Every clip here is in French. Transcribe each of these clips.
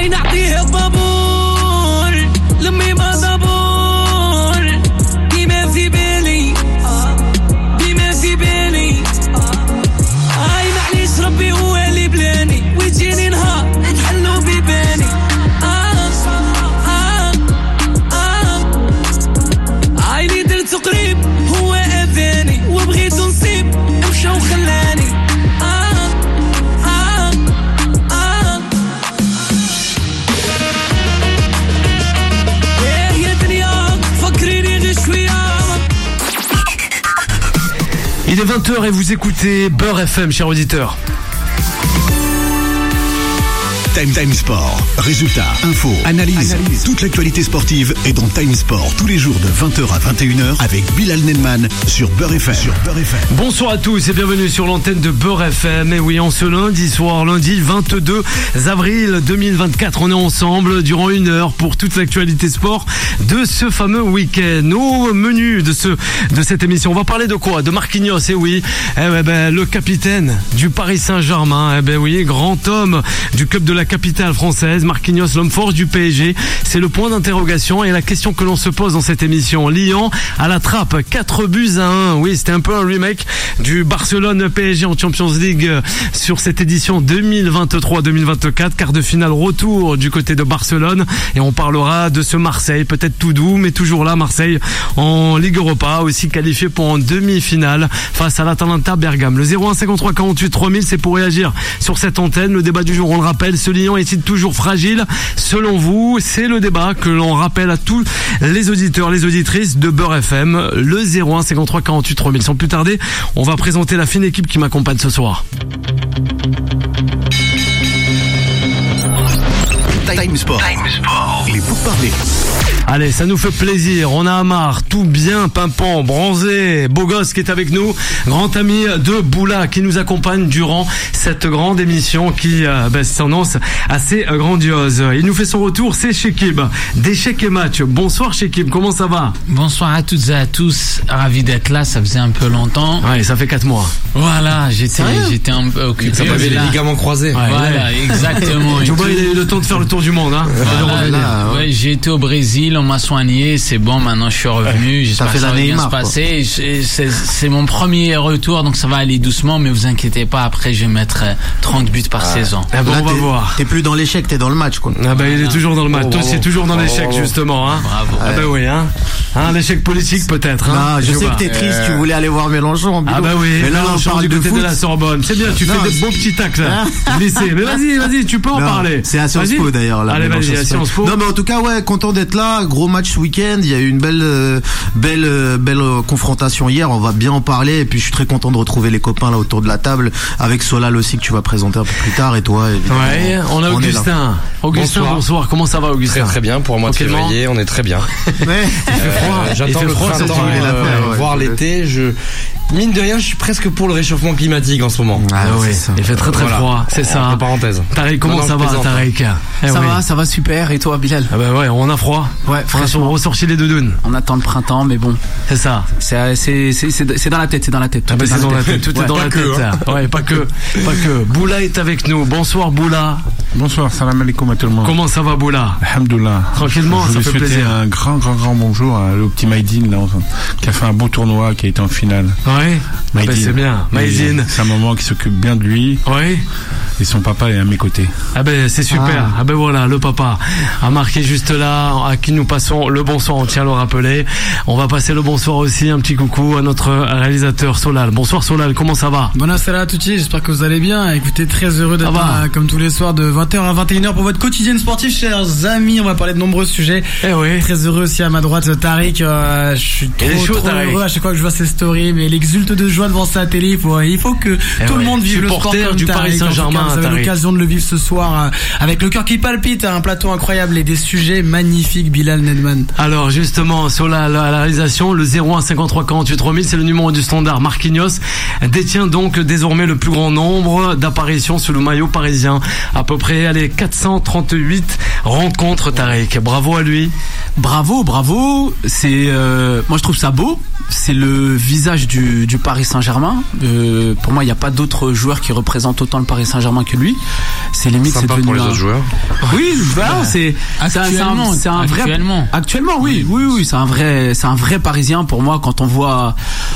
نعطيه الطابور لمي ما دابور ديما في بالي ديما في بالي هاي معليش ربي هو اللي بلاني ويجيني نهار نحلو بيباني هاي اللي درت قريب هو اذاني وبغيتو نصيب مشى وخلاني Il est 20h et vous écoutez Beurre FM, chers auditeurs. Time Sport. Résultats, infos, analyse. Toute l'actualité sportive est dans Time Sport tous les jours de 20h à 21h avec Bilal Nenman sur Beurre FM. Bonsoir à tous et bienvenue sur l'antenne de Beurre FM. Et oui, en ce lundi soir, lundi 22 avril 2024, on est ensemble durant 1 heure pour toute l'actualité sport de ce fameux week-end. Au menu de cette émission, on va parler de quoi? De Marquinhos, et oui, le capitaine du Paris Saint-Germain, grand homme du club de la capitale française, Marquinhos, l'homme fort du PSG. C'est le point d'interrogation et la question que l'on se pose dans cette émission. Lyon à la trappe, 4-1. Oui, c'était un peu un remake du Barcelone-PSG en Champions League sur cette édition 2023-2024. Quart de finale retour du côté de Barcelone. Et on parlera de ce Marseille, peut-être tout doux, mais toujours là, Marseille en Ligue Europa, aussi qualifié pour en demi-finale face à l'Atalanta Bergame. Le 01 53 48 3000, c'est pour réagir sur cette antenne. Le débat du jour, on le rappelle, ce Lyon est-il toujours fragile? Selon vous, c'est le débat que l'on rappelle à tous les auditeurs, les auditrices de Beurre FM. Le 01 53 48 3000. Sans plus tarder, on va présenter la fine équipe qui m'accompagne ce soir. Time Sport. Les pourparlers. Allez, ça nous fait plaisir. On a Amar, tout bien, pimpant, bronzé, beau gosse qui est avec nous. Grand ami de Boula qui nous accompagne durant cette grande émission qui s'annonce assez grandiose. Il nous fait son retour, c'est Chekib. D'échecs et match. Bonsoir Chekib, comment ça va? Bonsoir à toutes et à tous. Ravi d'être là, ça faisait un peu longtemps. Ouais, ça fait 4 mois. Voilà, j'étais un peu occupé. Ça avait les ligaments croisés. Ouais, voilà, exactement. Tu vois, il a eu le temps de faire le tour du monde, hein. Voilà, ouais, j'ai été au Brésil, on m'a soigné, c'est bon, maintenant je suis revenu, j'espère que ça va bien se passer. C'est mon premier retour, donc ça va aller doucement, mais vous inquiétez pas, après je vais mettre 30 buts par saison. Ah bon, là, on va voir. T'es plus dans l'échec, t'es dans le match, quoi. Ah bah il est toujours dans le match. Toi, c'est toujours dans l'échec, justement, hein. Bravo. Ah bah oui, hein. L'échec politique peut-être, hein. Non, je sais que t'es triste, tu voulais aller voir Mélenchon. Ah bah oui, mais là on Mélenchon parle du de côté foot. de la Sorbonne. C'est bien, tu fais des beaux petits tacles, lycée. Mais vas-y, tu peux en parler. C'est à Sciences Po d'ailleurs, là. Allez, vas-y, à Sciences Po. Non, mais en tout cas, ouais, content d'être là. Gros match ce week-end. Il y a eu une belle confrontation hier. On va bien en parler. Et puis, je suis très content de retrouver les copains là autour de la table. Avec Solal aussi, que tu vas présenter un peu plus tard. Et toi, évidemment. Ouais, on a Augustin. Augustin, bonsoir. Comment ça va, Augustin? Très bien. Pour moi de février, on est très bien. Ouais. J'attends le printemps, voire l'été. Mine de rien, je suis presque pour le réchauffement climatique en ce moment. Ah oui, il fait très froid, c'est ça. Entre parenthèses. Tariq, comment ça va, Tariq? Ça va super, et toi, Bilal? Ah bah ouais, on a froid. Ouais, franchement, on ressortit les doudounes. On attend le printemps, mais bon. C'est ça. C'est dans la tête, c'est dans la tête. Ah bah c'est dans la tête, tout est dans la tête. Ouais, pas que. Boula est avec nous. Bonsoir Boula. Bonsoir, salam alaikum à tout le monde. Comment ça va Boula? Alhamdoulilah. Tranquillement, ça fait plaisir. Un grand bonjour à le petit Maïdine là, qui a fait un beau tournoi, qui a été en finale. Ouais. Maïdine. C'est bien, Maïdine. C'est un maman qui s'occupe bien de lui. Oui. Et son papa est à mes côtés. Ah ben c'est super. Ah ben voilà, le papa a marqué juste là, à qui nous passons le bonsoir, on tient à le rappeler. On va passer le bonsoir aussi, un petit coucou à notre réalisateur Solal. Bonsoir Solal, comment ça va? Buonasera à tutti, j'espère que vous allez bien. Écoutez, très heureux d'être là, comme tous les soirs de 20h à 21h pour votre quotidienne sportive, chers amis. On va parler de nombreux sujets. Oui. Très heureux aussi à ma droite, Tariq. Je suis trop heureux à chaque fois que je vois ces stories, mais il exulte de joie devant sa télé. Il faut que tout le monde vive le sport comme du Tariq. Paris Saint-Germain. Vous avez l'occasion de le vivre ce soir avec le cœur qui palpite, un plateau incroyable et des sujets magnifiques. Bilal Nedman. Alors justement, sur la réalisation, le 01 53 48 3000, c'est le numéro du standard. Marquinhos détient donc désormais le plus grand nombre d'apparitions sous le maillot parisien. À peu près 438 rencontres, Tariq. Bravo à lui. Bravo. C'est moi je trouve ça beau. C'est le visage du Paris Saint-Germain. Pour moi, il n'y a pas d'autres joueurs qui représentent autant le Paris Saint-Germain que lui. C'est limite, sympa c'est devenu pour les autres joueurs. Oui, c'est un vrai. Actuellement, oui, c'est un vrai Parisien pour moi. Quand on voit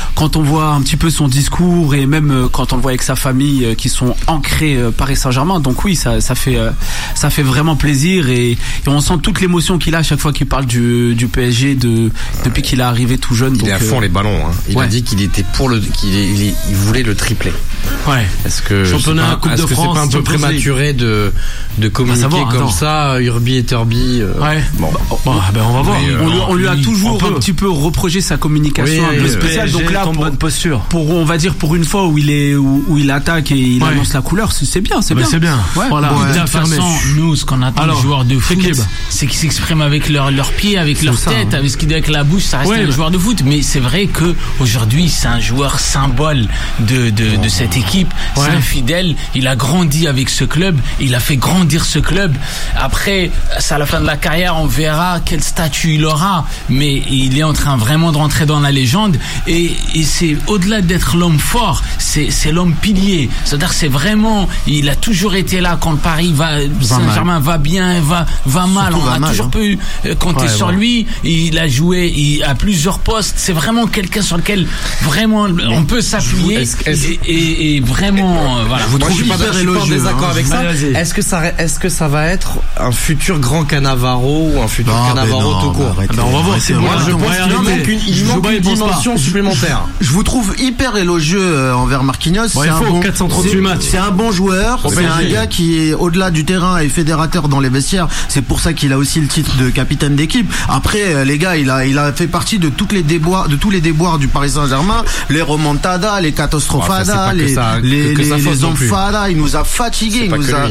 un petit peu son discours et même quand on le voit avec sa famille qui sont ancrés Paris Saint-Germain. Donc oui, ça fait vraiment plaisir et on sent toute l'émotion qu'il a à chaque fois qu'il parle du PSG depuis qu'il est arrivé tout jeune. Il est à fond les ballons. Hein. Il a dit qu'il était il voulait le triplé. Ouais. Est-ce que championnat, Coupe de France, c'est pas un peu prématuré de communiquer comme ça, Urbi et Turbi? Ouais. Bon, on va voir. On lui a toujours un petit peu reproché sa communication un peu spéciale. Donc là, bonne posture. On va dire pour une fois où il attaque et il annonce la couleur, c'est bien. C'est bien. Ouais. Voilà. De toute façon, nous, ce qu'on attend des joueurs de foot, c'est qu'ils s'expriment avec leurs pieds, avec leur tête, avec ce qu'ils disent avec la bouche. Ça reste un joueur de foot. Mais c'est vrai que aujourd'hui, c'est un joueur symbole de cette équipe. C'est un fidèle. Il a grandi avec ce club. Il a fait grandir ce club. Après, à la fin de la carrière, on verra quel statut il aura. Mais il est en train vraiment de rentrer dans la légende. Et c'est au-delà d'être l'homme fort, c'est l'homme pilier. C'est-à-dire, c'est vraiment, il a toujours été là quand le Paris Saint-Germain va bien, va mal. On a toujours pu compter sur lui. Il a joué à plusieurs postes. C'est vraiment quelqu'un sur lequel vraiment on peut s'appuyer et vraiment voilà. Moi, je suis pas en désaccord avec ça. Est-ce que ça va être un futur grand Cannavaro ou un futur Cannavaro tout court? On va voir. Moi, je pense qu'il manque une dimension supplémentaire. Je vous trouve hyper élogieux envers Marquinhos. Il faut 438 matchs. C'est un bon joueur. C'est un gars qui est au-delà du terrain et fédérateur dans les vestiaires. C'est pour ça qu'il a aussi le titre de capitaine d'équipe. Après, les gars, il a fait partie de tous les déboires du Paris Saint-Germain, les remontadas, les catastrophadas, les enfadas. Il nous a fatigués.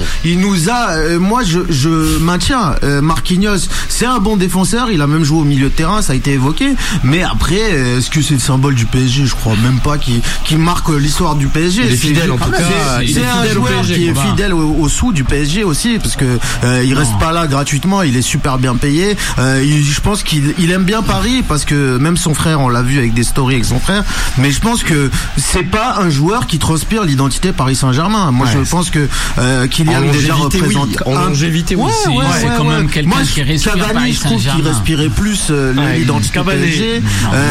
Moi, je maintiens. Marquinhos, c'est un bon défenseur. Il a même joué au milieu de terrain. Ça a été évoqué. Mais après, est-ce que c'est le symbole du PSG? Je crois même pas qu'il marque l'histoire du PSG. Il est fidèle en tout cas. C'est un joueur qui est fidèle au sous du PSG aussi, parce que il reste pas là gratuitement. Il est super bien payé. Je pense qu'il aime bien Paris parce que même son frère, on l'a vu avec des stories avec son frère. Mais je pense que c'est pas un joueur qui transpire l'identité Paris Saint-Germain. Moi, je pense que Kylian déjà représente en longévité. C'est quand même quelqu'un qui respire Paris Saint-Germain. Je trouve qu'il respirait plus l'identité PSG.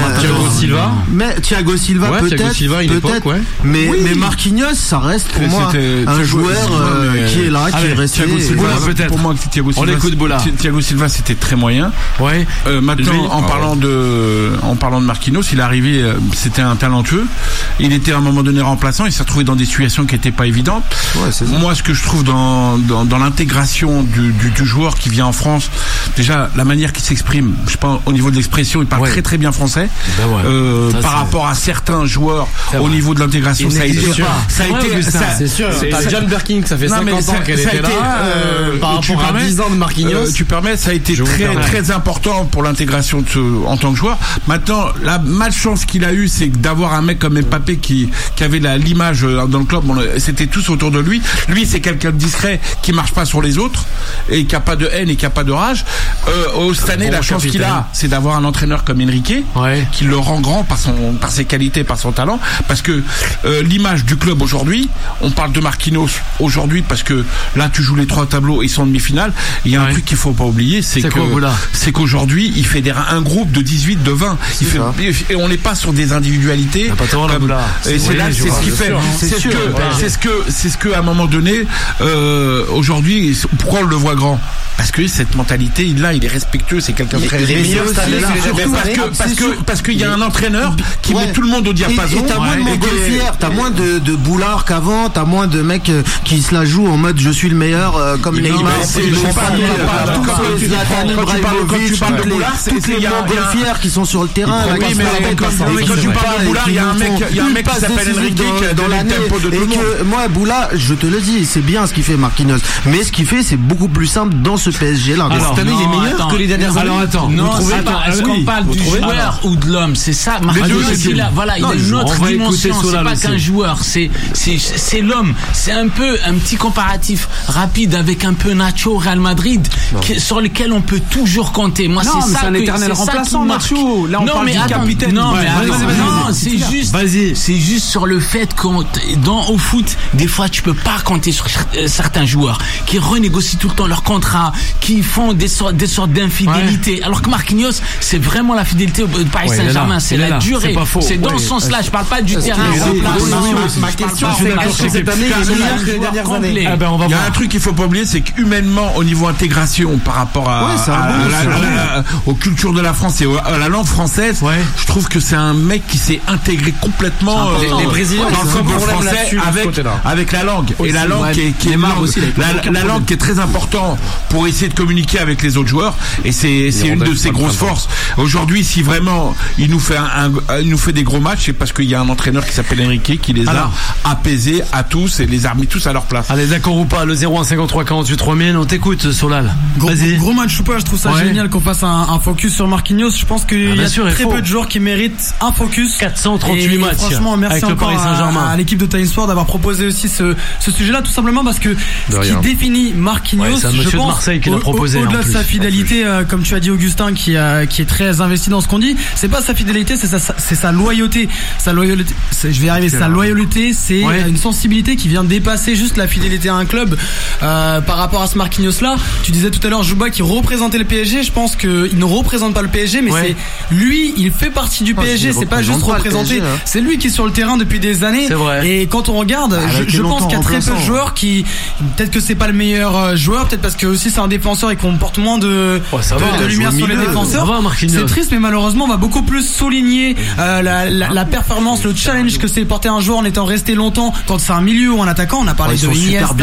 Thiago Silva peut-être. Mais Marquinhos, ça reste pour moi un joueur qui est là, qui est resté. Pour moi, Thiago Silva, c'était très moyen. Maintenant, en parlant de Marquinhos, il est arrivé, c'était un talentueux. Il était à un moment donné remplaçant. Il s'est retrouvé dans des situations qui n'étaient pas évidentes. Moi, ce que je trouve dans l'intégration du joueur qui vient en France, déjà la manière qu'il s'exprime, je pense au niveau de l'expression, il parle très très bien français. Par rapport à certains joueurs au niveau de l'intégration, ça a été. C'est sûr. T'as John Birkin, ça fait 50 ans qu'elle était là. Par rapport à 10 ans de Marquinhos. Tu permets, ça a été très très important pour l'intégration en tant que joueur. Maintenant, la malchance qu'il a eu, c'est d'avoir un mec comme Mbappé qui avait l'image dans le club. C'était tous autour de lui. Lui, c'est quelqu'un de discret qui marche pas sur les autres et qui a pas de haine et qui a pas de rage. Cette année, la chance qu'il a, c'est d'avoir un entraîneur comme Enrique qui le rend grand par ses qualités, par son talent. Parce que l'image du club aujourd'hui, on parle de Marquinhos aujourd'hui parce que là, tu joues les 3 tableaux, ils sont en demi-finale. Il y a un truc qu'il faut pas oublier, c'est qu'aujourd'hui, il fédère un groupe de 18, de 20. Et on n'est pas sur des individualités. Et c'est là, c'est ce qui fait. C'est ce que à un moment donné, aujourd'hui, pourquoi on le voit grand? Parce que cette mentalité, il est respectueux, c'est quelqu'un de très parce qu'il y a un entraîneur qui met tout le monde au diapason. Et t'as moins de montgolfières, t'as moins de boulards qu'avant, t'as moins de mecs qui se la jouent en mode je suis le meilleur comme Neymar. Toutes les montgolfières qui sont sur le terrain. Quand tu parles de Boula, il y a un mec qui s'appelle Enrique dans le tempo de tout le monde. Moi, Boula, je te le dis, c'est bien ce qu'il fait Marquinhos. Mais ce qu'il fait, c'est beaucoup plus simple dans ce PSG là. Cette année, il est meilleur que les dernières années. Alors attends, non, est-ce qu'on parle du joueur ou de l'homme? C'est ça. Marquinhos, il a une autre dimension. C'est pas qu'un joueur, c'est l'homme. C'est un peu un petit comparatif rapide avec un peu Nacho Real Madrid, sur lequel on peut toujours compter. Moi, c'est ça. C'est un éternel remplaçant, Nacho. Là, on parle du capitaine. Non, c'est juste sur le fait qu'au foot, des fois, tu peux pas compter sur certains joueurs qui renégocient tout le temps leur contrat, qui font des sortes d'infidélité. Alors que Marquinhos, c'est vraiment la fidélité au Paris Saint-Germain. C'est la durée. C'est dans ce sens-là. Je parle pas du terrain. Ma question, c'est que cette année, il est meilleur que les dernières années. Il y a un truc qu'il faut pas oublier, c'est qu'humainement, au niveau intégration, par rapport aux cultures de la France et à la langue française, je trouve que c'est un mec qui s'est intégré complètement les Brésiliens dans le football français avec la langue. Et la langue qui est la langue qui est très importante pour essayer de communiquer avec les autres joueurs. Et c'est une de ses grosses forces. Aujourd'hui, si vraiment il nous fait des gros matchs, c'est parce qu'il y a un entraîneur qui s'appelle Enrique qui les a apaisés à tous et les a mis tous à leur place. Allez, d'accord ou pas, le 01 53 48 3000, on t'écoute, Solal. Gros match ou pas, je trouve ça génial qu'on fasse un focus sur Marquinhos. Je pense qu'il y a très peu de joueurs qui méritent un focus. 438 matchs. Franchement, merci encore à l'équipe de Time Sport d'avoir proposé aussi ce sujet-là, tout simplement parce que ce qui définit Marquinhos, c'est un monsieur de Marseille qui l'a proposé. Au-delà de sa fidélité, comme tu as dit, Augustin, qui est très investi dans ce qu'on dit, c'est pas sa fidélité, c'est sa loyauté. Sa loyauté, sa loyauté, c'est une sensibilité qui vient dépasser juste la fidélité à un club. Par rapport à ce Marquinhos-là, tu disais tout à l'heure, Jouba qui représentait le PSG. Je pense qu'il ne représente pas le PSG, mais c'est lui, il fait partie du PSG. C'est pas juste représenter. C'est lui qui est sur le terrain depuis des années. Et quand on regarde, je pense qu'il y a très peu de joueurs qui, peut-être que c'est pas le meilleur joueur, peut-être parce que aussi c'est un défenseur et qu'on porte moins de lumière sur les défenseurs. C'est triste, mais malheureusement, on va beaucoup plus souligner la performance, le challenge que c'est porter un joueur en étant resté longtemps. Quand c'est un milieu ou un attaquant, on a parlé de Iniesta,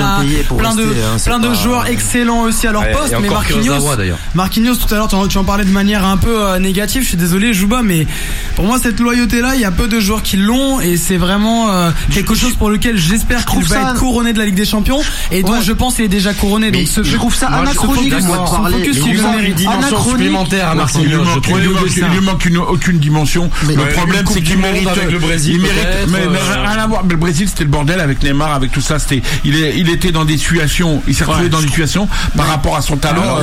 plein de joueurs excellents aussi à leur poste. Mais Marquinhos, tout à l'heure, tu en parlais de manière un peu négative. Je suis désolé, Jouba, mais pour moi, cette loyauté-là, il y a peu de joueurs qui l'ont, et c'est vraiment quelque chose pour lequel j'espère qu'il va être couronné de la Ligue des Champions, et dont je pense qu'il est déjà couronné. Donc je trouve ça anachronique de parler. Il lui manque une dimension supplémentaire à Marquinhos. Il lui manque aucune dimension. Le problème, c'est qu'il mérite avec le Brésil. Mais rien à voir. Le Brésil, c'était le bordel avec Neymar, avec tout ça. Il était dans des situations. Il s'est retrouvé dans des situations par rapport à son talent.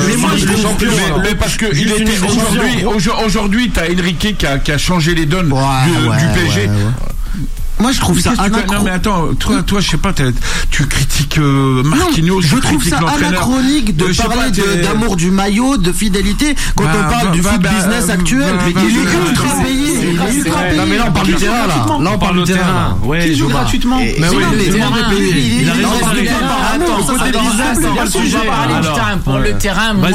Mais parce que il était aujourd'hui, t'as Enrique qui a changé les donnes du PSG. Moi, je trouve ça anachronique. Non, mais attends, toi, je sais pas, tu critiques Marquinhos, je trouve ça anachronique de parler d'amour du maillot, de fidélité, quand on parle du foot business actuel. Il est ultra payé. Non, mais là, on parle du terrain, là. Là, on parle du terrain. Qui joue gratuitement? Mais oui, le terrain est payé. Il a raison. Pour le terrain, moi,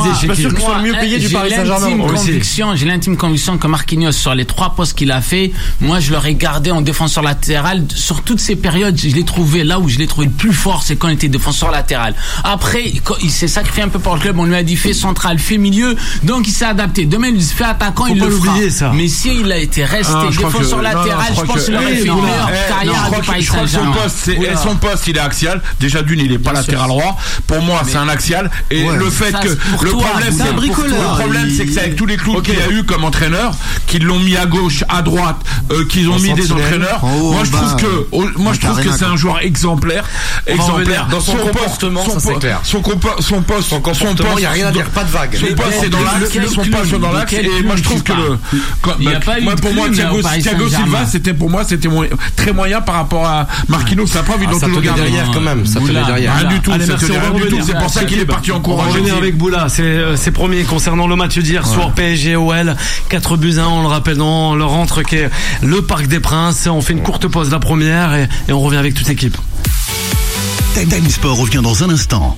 j'ai l'intime conviction que Marquinhos, sur les 3 postes qu'il a fait, moi, je l'aurais gardé en défenseur latéral. Sur toutes ces périodes, je l'ai trouvé là où je l'ai trouvé le plus fort, c'est quand il était défenseur latéral. Après, il s'est sacrifié un peu pour le club, on lui a dit fait central, fait milieu, donc il s'est adapté. Demain, il se fait attaquant, il le fera. Ça. Mais si il a été resté défenseur latéral, je pense qu'il aurait fait une meilleure carrière du Paris Saint-Germain. Son poste, il est axial. Déjà d'une, il est pas latéral droit. Pour moi, c'est un axial. Et le fait que le problème, c'est que c'est avec tous les clous qu'il a eu comme entraîneur, qu'ils l'ont mis à gauche, à droite, qu'ils ont mis des entraîneurs. Moi, je trouve que c'est un joueur exemplaire. Dans son comportement, ça c'est clair. Son comportement, il n'y a rien à dire, pas de vague. Son poste, c'est dans l'axe. Et moi, je trouve que pour moi, Thiago Silva, c'était très moyen par rapport à Marquinhos. Ça n'a pas envie de le garder derrière quand même. Ça tenait derrière. Rien du tout. C'est pour ça qu'il est parti en courant. On va revenir avec Boula. C'est premier concernant le match d'hier soir PSG-OL. 4-1, on le rappelle, dans leur entre qui est le Parc des Princes. On fait une courte pause, la première, et on revient avec toute l'équipe. Time Sport revient dans un instant.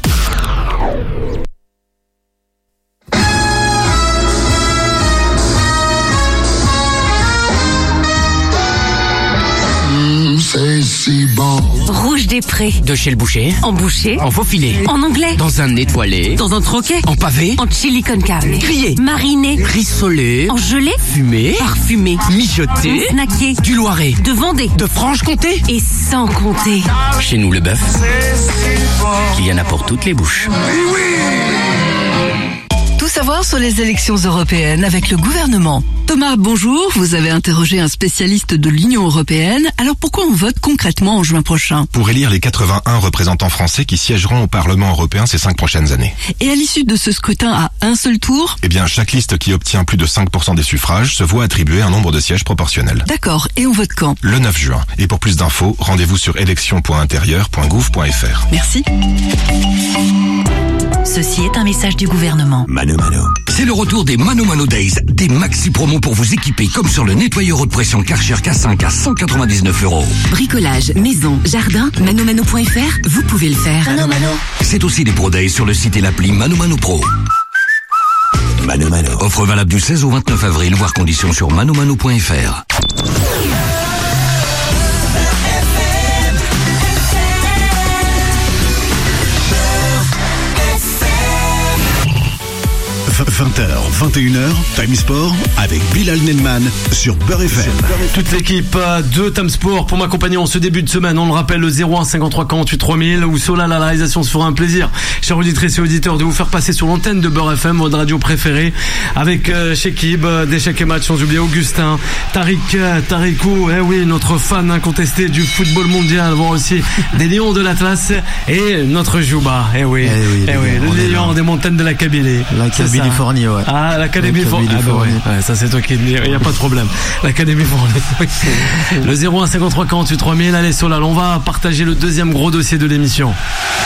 C'est si bon. Rouge des Prés. De chez le boucher. En boucher. En faux filet. En anglais. Dans un étoilé. Dans un troquet. En pavé. En chili con carne. Grillé. Mariné. Rissolé. En gelée. Fumé. Parfumé. Mijoté. Snacké. Du Loiret. De Vendée. De Franche-Comté. Et sans compter. Chez nous, le bœuf. Il y en a pour toutes les bouches. Tout savoir point sur les élections européennes avec le gouvernement. Thomas, bonjour. Vous avez interrogé un spécialiste de l'Union européenne. Alors pourquoi on vote concrètement en juin prochain? Pour élire les 81 représentants français qui siégeront au Parlement européen ces 5 prochaines années. Et à l'issue de ce scrutin à un seul tour? Eh bien, chaque liste qui obtient plus de 5% des suffrages se voit attribuer un nombre de sièges proportionnel. D'accord. Et on vote quand? Le 9 juin. Et pour plus d'infos, rendez-vous sur élections.intérieur.gouv.fr. Merci. Ceci est un message du gouvernement. Mano Mano. C'est le retour des Mano Mano Days, des maxi promos pour vous équiper comme sur le nettoyeur haute pression Karcher K5 à 199 €. Bricolage, maison, jardin, manomano.fr, vous pouvez le faire. Mano Mano. C'est aussi des Pro Days sur le site et l'appli Mano Mano Pro. Mano Mano. Offre valable du 16 au 29 avril, voire conditions sur manomano.fr. 20h, 21h, Time Sport avec Bilal Nenman sur Beurre FM. Toute l'équipe de Time Sport pour m'accompagner en ce début de semaine. On le rappelle, le 01 53 48 3000 où Solal à la réalisation se fera un plaisir, chers auditrices et auditeurs, de vous faire passer sur l'antenne de Beurre FM, votre radio préférée, avec Chekib, d'échecs et matchs, sans oublier Augustin, Tarikou, oui, notre fan incontesté du football mondial, voir aussi des lions de l'Atlas et notre Jouba, le lion des montagnes de la Kabylie. La Kabylie Fournier, ouais. Ah, l'Académie Fournier. Ça c'est toi qui le dis, il n'y a pas de problème. L'Académie Fournier. Le 01 53 48 3000, allez Solal, on va partager le deuxième gros dossier de l'émission.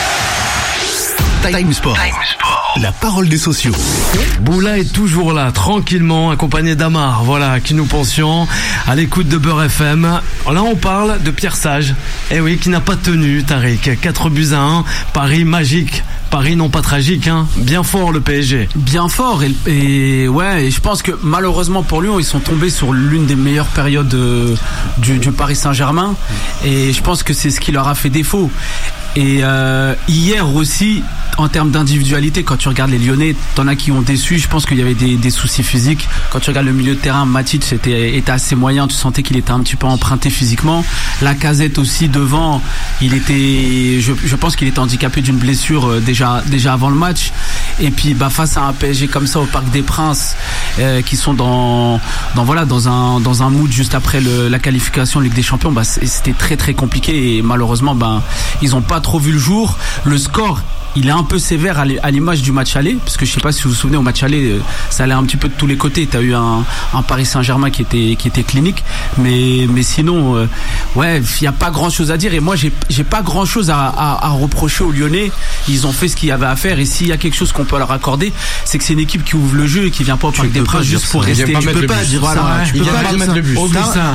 Time Sport. La parole des sociaux. Boula est toujours là, tranquillement, accompagné d'Amar, voilà, qui nous pensions, à l'écoute de Beurre FM. Là, on parle de Pierre Sage, qui n'a pas tenu, Tariq. 4-1, Paris magique. Paris non pas tragique, bien fort le PSG. Bien fort et je pense que malheureusement pour Lyon, ils sont tombés sur l'une des meilleures périodes du Paris Saint-Germain et je pense que c'est ce qui leur a fait défaut. Et hier aussi, en termes d'individualité, quand tu regardes les Lyonnais, t'en as qui ont déçu. Je pense qu'il y avait des soucis physiques. Quand tu regardes le milieu de terrain, Matic était assez moyen. Tu sentais qu'il était un petit peu emprunté physiquement. Lacazette aussi devant, je pense qu'il était handicapé d'une blessure déjà avant le match. Et puis face à un PSG comme ça au Parc des Princes, qui sont dans un mood juste après la qualification Ligue des Champions, c'était très très compliqué et malheureusement ils ont pas trop vu le jour. Le score, il est un peu sévère à l'image du match aller, parce que je sais pas si vous vous souvenez, au match aller, ça allait un petit peu de tous les côtés. T'as eu un Paris Saint-Germain qui était clinique, mais sinon, il y a pas grand chose à dire. Et moi, j'ai pas grand chose à reprocher aux Lyonnais. Ils ont fait ce qu'il y avait à faire. Et s'il y a quelque chose qu'on peut leur accorder, c'est que c'est une équipe qui ouvre le jeu et qui vient pas au Parc des Princes juste pour rester. Tu peux pas dire ça. Tu peux pas mettre le bus.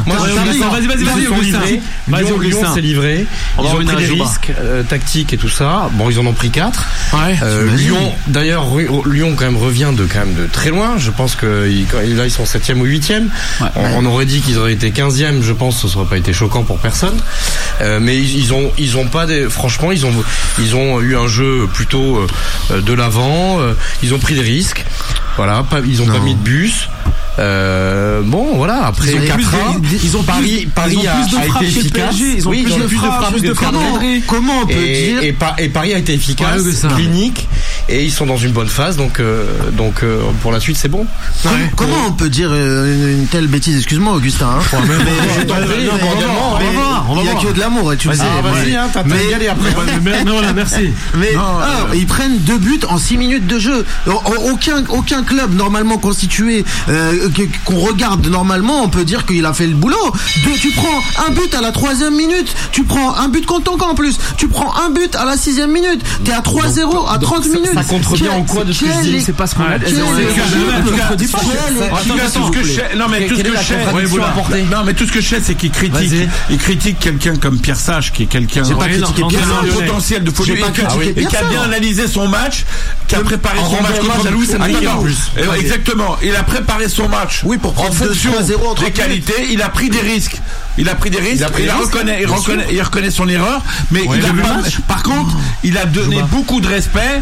Vas-y, Augustin s'est livré. Ils ont pris des risques tactiques et tout ça. Bon, ils en ont pris 4. Lyon, d'ailleurs, Lyon quand même revient de très loin. Je pense que là ils sont 7e ou 8e. On aurait dit qu'ils auraient été 15e. Je pense que ce serait pas été choquant pour personne. Mais ils ont pas franchement, ils ont eu un jeu plutôt de l'avant. Ils ont pris des risques. Voilà, ils ont pas mis de bus. Après 4-1, Paris a été efficace. Ils ont plus de frappes. Comment on peut dire et Paris a été efficace, clinique, et ils sont dans une bonne phase. Donc pour la suite, c'est bon. Comment on peut dire une telle bêtise? Excuse-moi, Augustin. Il y a que de l'amour, tu le sais. Vas-y, t'as y aller après. Merci. Mais ils prennent 2 buts en 6 minutes de jeu. Aucun club normalement constitué qu'on regarde normalement, on peut dire qu'il a fait le boulot. Tu prends un but à la 3e minute, tu prends un but contre ton camp en plus, tu prends un but à la 6e minute, t'es à 3-0 à 30 minutes. Ça contrevient en quoi de ce que je dis? C'est pas ce qu'on a dit. Tout ce que je sais, c'est qu'il critique quelqu'un comme Pierre Sage, qui est quelqu'un qui a un potentiel de folie et qui a bien analysé son match, qui a préparé son match contre exactement. Il a préparé son match en fonction des qualités. Il a pris des risques. Il reconnaît son erreur, mais par contre, il a donné beaucoup de respect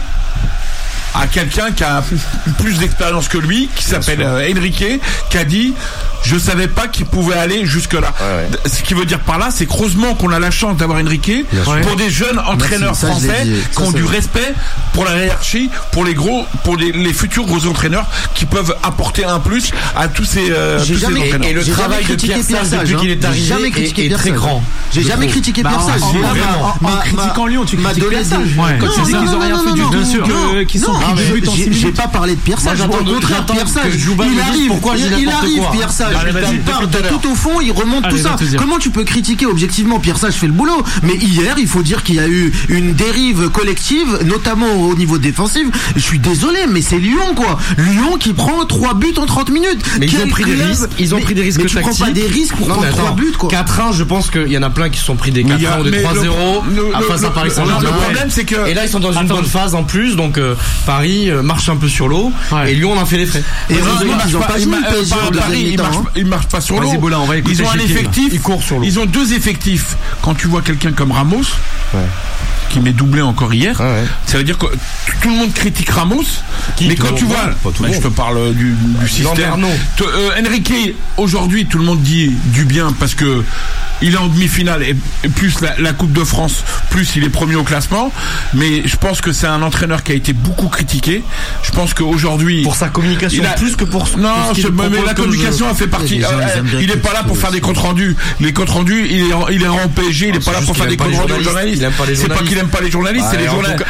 à quelqu'un qui a plus d'expérience que lui, qui s'appelle Enrique, qui a dit je savais pas qu'il pouvait aller jusque là. Ce qui veut dire par là, c'est que heureusement qu'on a la chance d'avoir Enrique pour des jeunes entraîneurs français qui ont du respect pour la hiérarchie, pour les futurs gros entraîneurs qui peuvent apporter un plus à tous ces entraîneurs. Et le travail de Pierre Sage depuis qu'il est arrivé est très grand. J'ai jamais critiqué Pierre Sage. En critiquant Lyon, tu critiques Pierre Sage. Quand tu dis qu'ils ont rien fait du tout, qu'ils sont pris des buts en 6 minutes. J'ai pas parlé de Pierre Sage. Au contraire, Pierre Sage, il arrive, Pierre Sage. Il part de tout au fond, il remonte tout ça. Comment tu peux critiquer objectivement? Pierre Sage fait le boulot. Mais hier, il faut dire qu'il y a eu une dérive collective, notamment au niveau défensif. Je suis désolé, mais c'est Lyon, quoi. Lyon qui prend 3 buts en 30 minutes. Mais ils ont pris des risques. Ils ont pris des risques tactiques. Tu prends pas des risques pour prendre 3 buts, quoi. 4-1, je pense qu'il y en a plein qui se sont pris des 4-1 ou des 3-0 face à Paris Saint-Germain. Le problème, c'est que. Et là, ils sont dans une bonne phase en plus, donc Paris marche un peu sur l'eau. Et Lyon en a fait les frais. Et ils ont pas joué le PSG en deuxième mi-temps. Ils marchent pas sur l'eau. Ils ont un effectif. Ils courent sur l'eau. Ils ont 2 effectifs. Quand tu vois quelqu'un comme Ramos, qui m'est doublé encore hier, ça veut dire que tout le monde critique Ramos, mais quand tu vois, je te parle du système. Enrique, aujourd'hui, tout le monde dit du bien parce que il est en demi-finale et plus la Coupe de France, plus il est premier au classement. Mais je pense que c'est un entraîneur qui a été beaucoup critiqué. Je pense qu'aujourd'hui, pour sa communication, plus que pour non, mais la communication a fait partie. Il est pas là pour faire des comptes rendus. Les comptes rendus, il est en PSG, il est pas là pour faire des comptes rendus aux journalistes. C'est pas qu'il aime pas les journalistes, c'est les journalistes.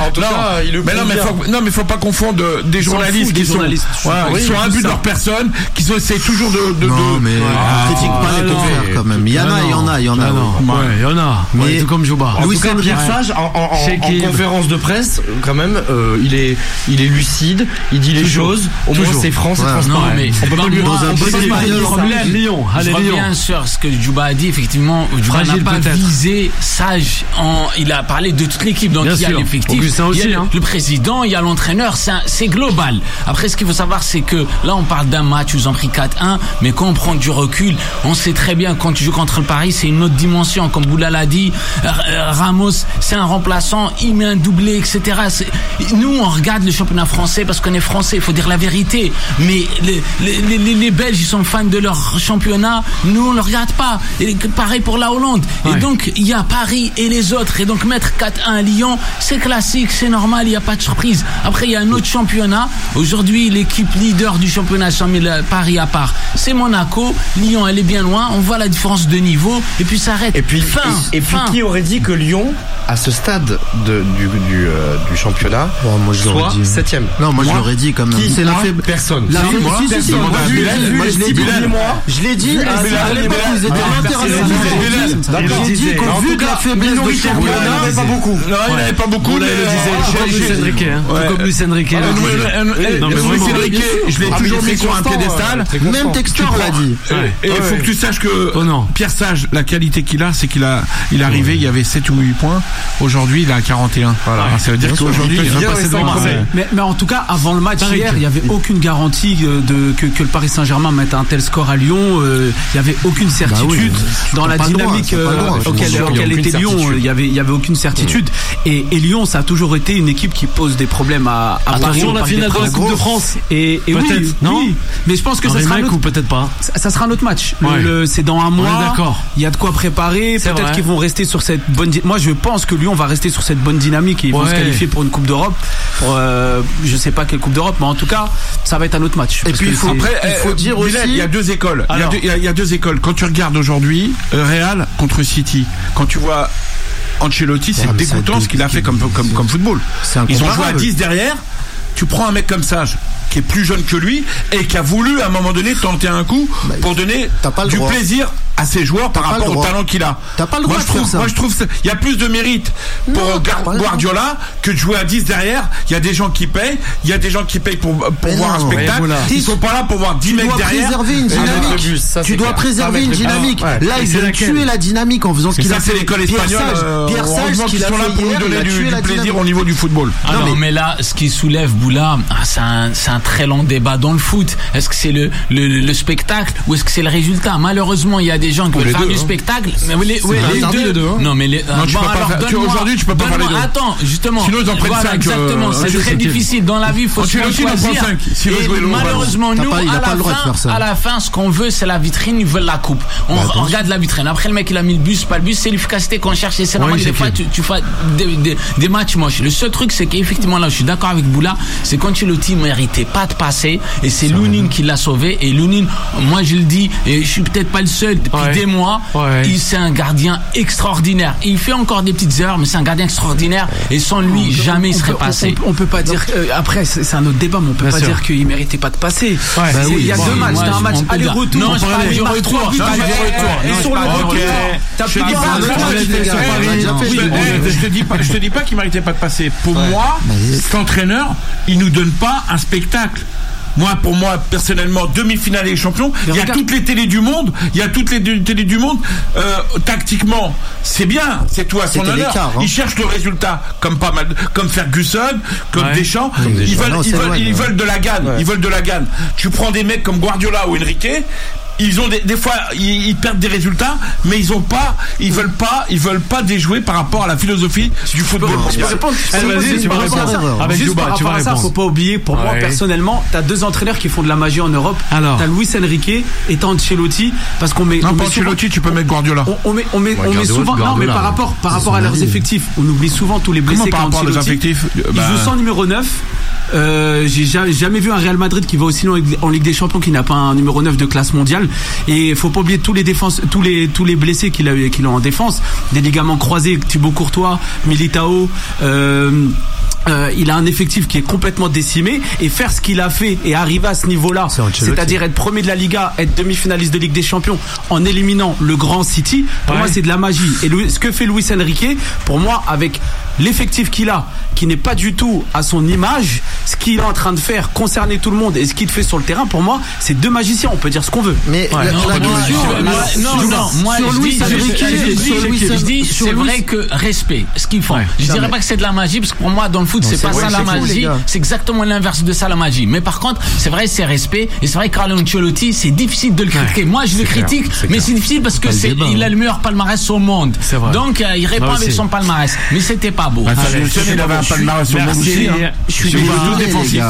Mais faut pas confondre des journalistes qui sont imbus de leur personne, qui essaient toujours de. Non, mais critique pas les confrères quand même. Il y en a. Il y en a. Mais tout comme Jouba. En tout cas, Pierre Sage, en conférence de presse, quand même, il est lucide, il dit les choses. Au moins, c'est franc, c'est transparent. Mais on peut pas lui dans un problème. Lyon. Je reviens sur ce que Jouba a dit. Effectivement, Jouba n'a pas visé Sage. Il a parlé de toute l'équipe. Donc il y a l'effectif, il y a le président, il y a l'entraîneur. C'est global. Après, ce qu'il faut savoir, c'est que là, on parle d'un match où ils ont pris 4-1, mais quand on prend du recul, on sait très bien quand tu joues contre le Paris, c'est une autre dimension. Comme Boula l'a dit, Ramos, c'est un remplaçant, il met un doublé, etc. Nous, on regarde le championnat français parce qu'on est français, il faut dire la vérité. Mais les Belges, ils sont fans de leur championnat. Nous, on ne le regarde pas. Et pareil pour la Hollande. Et donc, il y a Paris et les autres. Et donc, mettre 4-1 à Lyon, c'est classique, c'est normal, il n'y a pas de surprise. Après, il y a un autre championnat. Aujourd'hui, l'équipe leader du championnat, sans Paris à part, c'est Monaco. Lyon, elle est bien loin. On voit la différence de niveau. Et puis, ça arrête. Et puis, qui aurait dit que Lyon, à ce stade du championnat, soit 7ème? Non, moi je l'aurais dit quand même. C'est la faible personne. Je l'ai dit à l'époque où ils étaient internationaux. J'ai dit qu'au vu de la faiblesse du championnat, il n'y en avait pas beaucoup. Non, il n'y en avait pas beaucoup. Comme Luis Enrique. Luis Enrique, je l'ai toujours mis sur un piédestal. Même Textor l'a dit. Et il faut que tu saches que Pierre Sage, la qualité qu'il a, c'est qu'il est arrivé, il y avait 7 ou 8 points. Aujourd'hui, il a 41. Voilà. Ça veut dire qu'aujourd'hui, il va passer devant Marseille. Mais en tout cas, avant le match hier, il n'y avait aucune garantie que le Paris Saint-Germain mette un tel score à Lyon. Il n'y avait aucune certitude dans la dynamique auquel était Lyon. Il y avait aucune certitude. Et Lyon, ça a toujours été une équipe qui pose des problèmes à Paris. Attention, la finale de la Coupe de France. Et oui, mais je pense que ça sera un autre, ou peut-être pas. Ça sera un autre match. C'est dans un mois. D'accord. Il y a de quoi préparer. Peut-être qu'ils vont rester sur cette bonne. Moi, je pense que Lyon va rester sur cette bonne dynamique et ils vont se qualifier pour une Coupe d'Europe. Je sais pas quelle Coupe d'Europe, mais en tout cas, ça va être un autre match. Et puis il faut dire aussi, il y a 2 écoles. Il y a 2 écoles. Quand tu regardes aujourd'hui, Real contre City, quand tu vois Ancelotti, c'est dégoûtant ce qu'il a fait comme football. Ils ont joué à 10 derrière. Tu prends un mec comme ça, qui est plus jeune que lui et qui a voulu à un moment donné tenter un coup pour donner du plaisir à ses joueurs par rapport au talent qu'il a. T'as pas le droit. Moi je trouve il y a plus de mérite pour Guardiola que de jouer à 10 derrière. Il y a des gens qui payent, pour voir un spectacle. Ils sont pas là pour voir 10 mecs derrière. Tu dois préserver une dynamique. Là, il vient tuer la dynamique en faisant ce qu'il a fait. C'est l'école espagnole. Pierre Sage, qui sont là pour nous donner du plaisir au niveau du football. Mais là, ce qui soulève Boula, c'est un très long débat dans le foot. Est-ce que c'est le spectacle ou est-ce que c'est le résultat? Malheureusement, il y a des des gens qui veulent faire du spectacle. Mais les deux. Non, mais aujourd'hui, tu peux pas parler de. Attends, justement. Sinon, ils en prennent 5. Exactement. C'est très difficile dans la vie. Il faut choisir. Et malheureusement, nous, à la fin, ce qu'on veut, c'est la vitrine. Ils veulent la coupe. On regarde la vitrine. Après, le mec, il a mis le bus, pas le bus. C'est l'efficacité qu'on cherche. Et c'est normal. Des fois, tu fais des matchs moches. Le seul truc, c'est qu'effectivement, là, je suis d'accord avec Boula. C'est qu'Ancelotti méritait pas de passer. Et c'est Lounine qui l'a sauvé. Et Lounine, moi, je le dis, et je suis peut-être pas le seul depuis des mois. C'est un gardien extraordinaire. Il fait encore des petites erreurs, mais c'est un gardien extraordinaire. Et sans lui, jamais il serait passé. On peut pas dire. Après, c'est un autre débat, mais on peut pas dire qu'il méritait pas de passer. Il y a 2 matchs. T'as un match aller-retour. Non, je parle du retour. Et sur le retour, je te dis pas qu'il méritait pas de passer. Pour moi, cet entraîneur, il nous donne pas un spectacle. Pour moi, personnellement, demi-finale et champion, il y a toutes les télés du monde, tactiquement, c'est bien, c'est tout à son honneur. Ils cherchent le résultat, comme Ferguson, comme Deschamps. Ils veulent de la gagne. Tu prends des mecs comme Guardiola ou Enrique. Ils ont des fois ils perdent des résultats, mais ils veulent pas déjouer par rapport à la philosophie du football. Juste par rapport à ça, faut pas oublier, pour moi personnellement, t'as 2 entraîneurs qui font de la magie en Europe. T'as Luis Enrique et t'as Ancelotti, parce qu'on met. Non, pas Ancelotti, tu peux mettre Guardiola. On met souvent. Non, mais par rapport à leurs effectifs, on oublie souvent tous les blessés. Par rapport à leurs effectifs, ils jouent sans numéro 9. J'ai jamais vu un Real Madrid qui va aussi loin en Ligue des Champions qui n'a pas un numéro 9 de classe mondiale. Et faut pas oublier tous les blessés qu'il a en défense, des ligaments croisés, Thibaut Courtois, Militao. Il a un effectif qui est complètement décimé, et faire ce qu'il a fait et arriver à ce niveau-là, c'est-à-dire être premier de la Liga, être demi-finaliste de Ligue des Champions en éliminant le grand City, pour moi c'est de la magie. Et ce que fait Luis Enrique, pour moi, avec l'effectif qu'il a, qui n'est pas du tout à son image, ce qu'il est en train de faire concerner tout le monde et ce qu'il fait sur le terrain, pour moi c'est 2 magiciens, on peut dire ce qu'on veut. Mais moi je dis c'est vrai que respect ce qu'ils font. Je dirais pas que c'est de la magie, parce que pour moi dans le foot c'est pas ça la magie, c'est exactement l'inverse de ça la magie. Mais par contre c'est vrai, c'est respect, et c'est vrai que Carlo Ancelotti, c'est difficile de le critiquer. Moi je le critique, mais c'est difficile parce que il a le meilleur palmarès au monde, donc il répond avec son palmarès, mais c'était pas beau. Il avait un palmarès au monde aussi. Je suis défensif.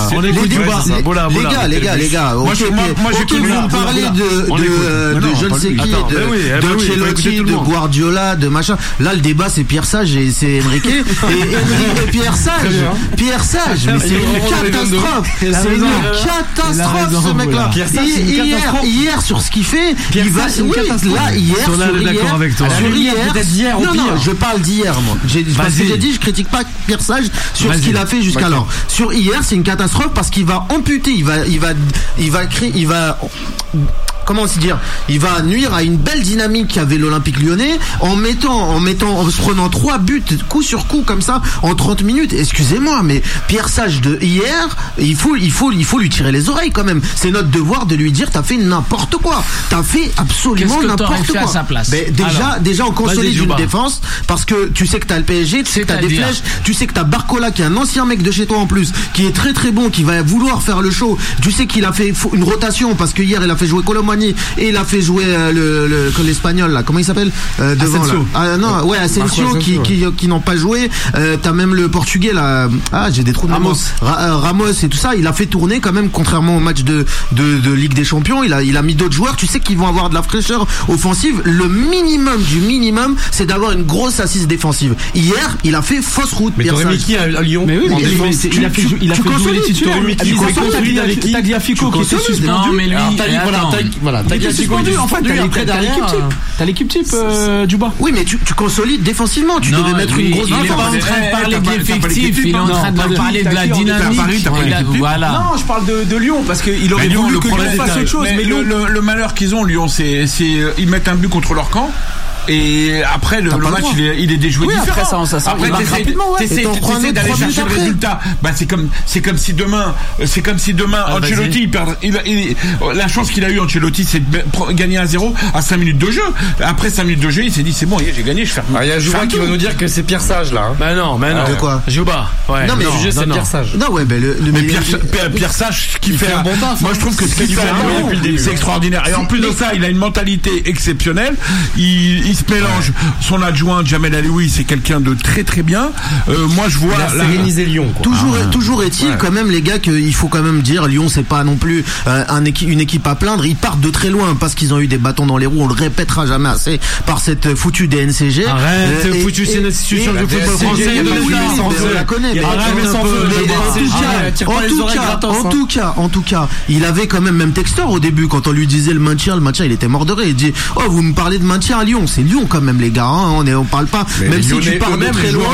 Les gars. Moi, vous parlez de je ne sais qui, d'Ancelotti, de Guardiola, de machin. Là, le débat, c'est Pierre Sage et c'est Enrique. Et Pierre Sage, mais c'est une catastrophe. C'est une catastrophe, ce mec-là. Hier, sur ce qu'il fait, il va. Là, hier, sur hier. Non, je parle d'hier, moi. Parce que j'ai dit, je critique pas Pierre Sage sur ce qu'il a fait jusqu'alors. Sur hier, c'est une catastrophe parce qu'il va amputer, il va comment se dire, il va nuire à une belle dynamique qu'avait l'Olympique Lyonnais en se prenant 3 buts coup sur coup comme ça en 30 minutes. Excusez-moi, mais Pierre Sage de hier, il faut lui tirer les oreilles quand même. C'est notre devoir de lui dire t'as fait n'importe quoi. T'as fait absolument n'importe quoi. À sa place. Mais déjà on consolide une défense parce que tu sais que t'as le PSG, tu sais que t'as des flèches, tu sais que t'as Barcola qui est un ancien mec de chez toi en plus, qui est très très bon, qui va vouloir faire le show. Tu sais qu'il a fait une rotation parce que hier il a fait jouer Colomani et il a fait jouer l'Espagnol là, comment il s'appelle devant Asensio. Là. Asensio qui n'ont pas joué. T'as même le Portugais là. J'ai des trous de mémoire. Ramos et tout ça. Il a fait tourner quand même, contrairement au match de Ligue des Champions. Il a mis d'autres joueurs. Tu sais qu'ils vont avoir de la fraîcheur offensive. Le minimum du minimum, c'est d'avoir une grosse assise défensive. Hier, il a fait fausse route. Mais t'aurais mis qui à Lyon? Mais oui, il a fait jouer les titulaires. Tagliafico qui était suspendu. Non, mais lui, voilà. En fait, t'as l'équipe type du bas. Oui, mais tu consolides défensivement. Tu devais mettre une grosse. Il est pas en train de parler de l'effectif. Il est en train de parler de la dynamique. Voilà. Non, je parle de Lyon parce qu'il aurait voulu que Lyon fasse autre chose. Mais le malheur qu'ils ont, Lyon, c'est ils mettent un but contre leur camp. Et après, le match, il est déjoué différent. Après, t'essaies d'aller chercher le résultat. Bah, c'est comme si demain, Ancelotti, la chance qu'il a eu, Ancelotti, c'est de gagner 1-0 à 5 minutes de jeu. Après 5 minutes de jeu, il s'est dit, c'est bon, j'ai gagné, je fais. Il y a Jouba qui va nous dire que c'est Pierre Sage, là. Bah non. De quoi? Jouba. Ouais. Non, mais le sujet, c'est Pierre Sage. Non, ouais, mais Pierre Sage, qui fait un bon taf. Moi, je trouve que ce qu'il fait, c'est extraordinaire. Et en plus de ça, il a une mentalité exceptionnelle. Il se mélange. Son adjoint, Jamel Alioui, c'est quelqu'un de très très bien. Moi, je vois. Il a sérénisé Lyon, quoi. Toujours est-il, quand même, les gars, qu'il faut quand même dire, Lyon, c'est pas non plus une équipe à plaindre. Ils partent de très loin parce qu'ils ont eu des bâtons dans les roues. On le répétera jamais assez par cette foutue DNCG. Arrête, foutue, c'est une institution du football français. On la connaît. En tout cas, il avait quand même Textor au début quand on lui disait le maintien, il était mort de rire. Il dit, oh, vous me parlez de maintien à Lyon, c'est Lyon quand même, les gars. On parle pas. Même si tu pars de très loin,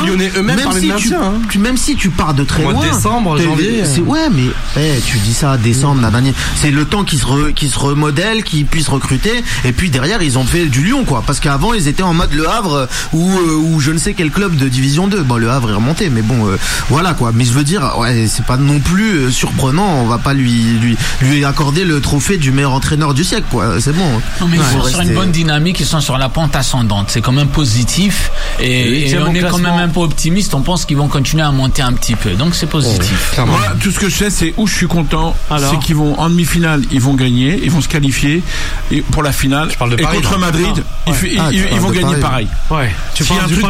même si tu pars de très loin. Décembre, janvier. Ouais, mais tu dis ça, décembre, c'est le temps qui se remodèle, qui puisse recruter. Et puis derrière, ils ont fait du Lyon, quoi. Parce qu'avant, ils étaient en mode Le Havre ou je ne sais quel club de Division 2. Bon, Le Havre est remonté, mais bon, voilà, quoi. Mais je veux dire, ouais, c'est pas non plus surprenant. On va pas lui accorder le trophée du meilleur entraîneur du siècle, quoi. C'est bon. Non, mais ils sont sur une bonne dynamique, ils sont sur la pente ascendante. C'est quand même positif. Et on est quand même un peu optimiste. On pense qu'ils vont continuer à monter un petit peu. Donc c'est positif. Moi, tout ce que je sais, c'est où je suis content. C'est qu'ils vont en demi-finale, ils vont gagner, ils vont se qualifier pour la finale. Je parle de Paris, contre Madrid, ils vont gagner pareil. Ouais. S'il y a un truc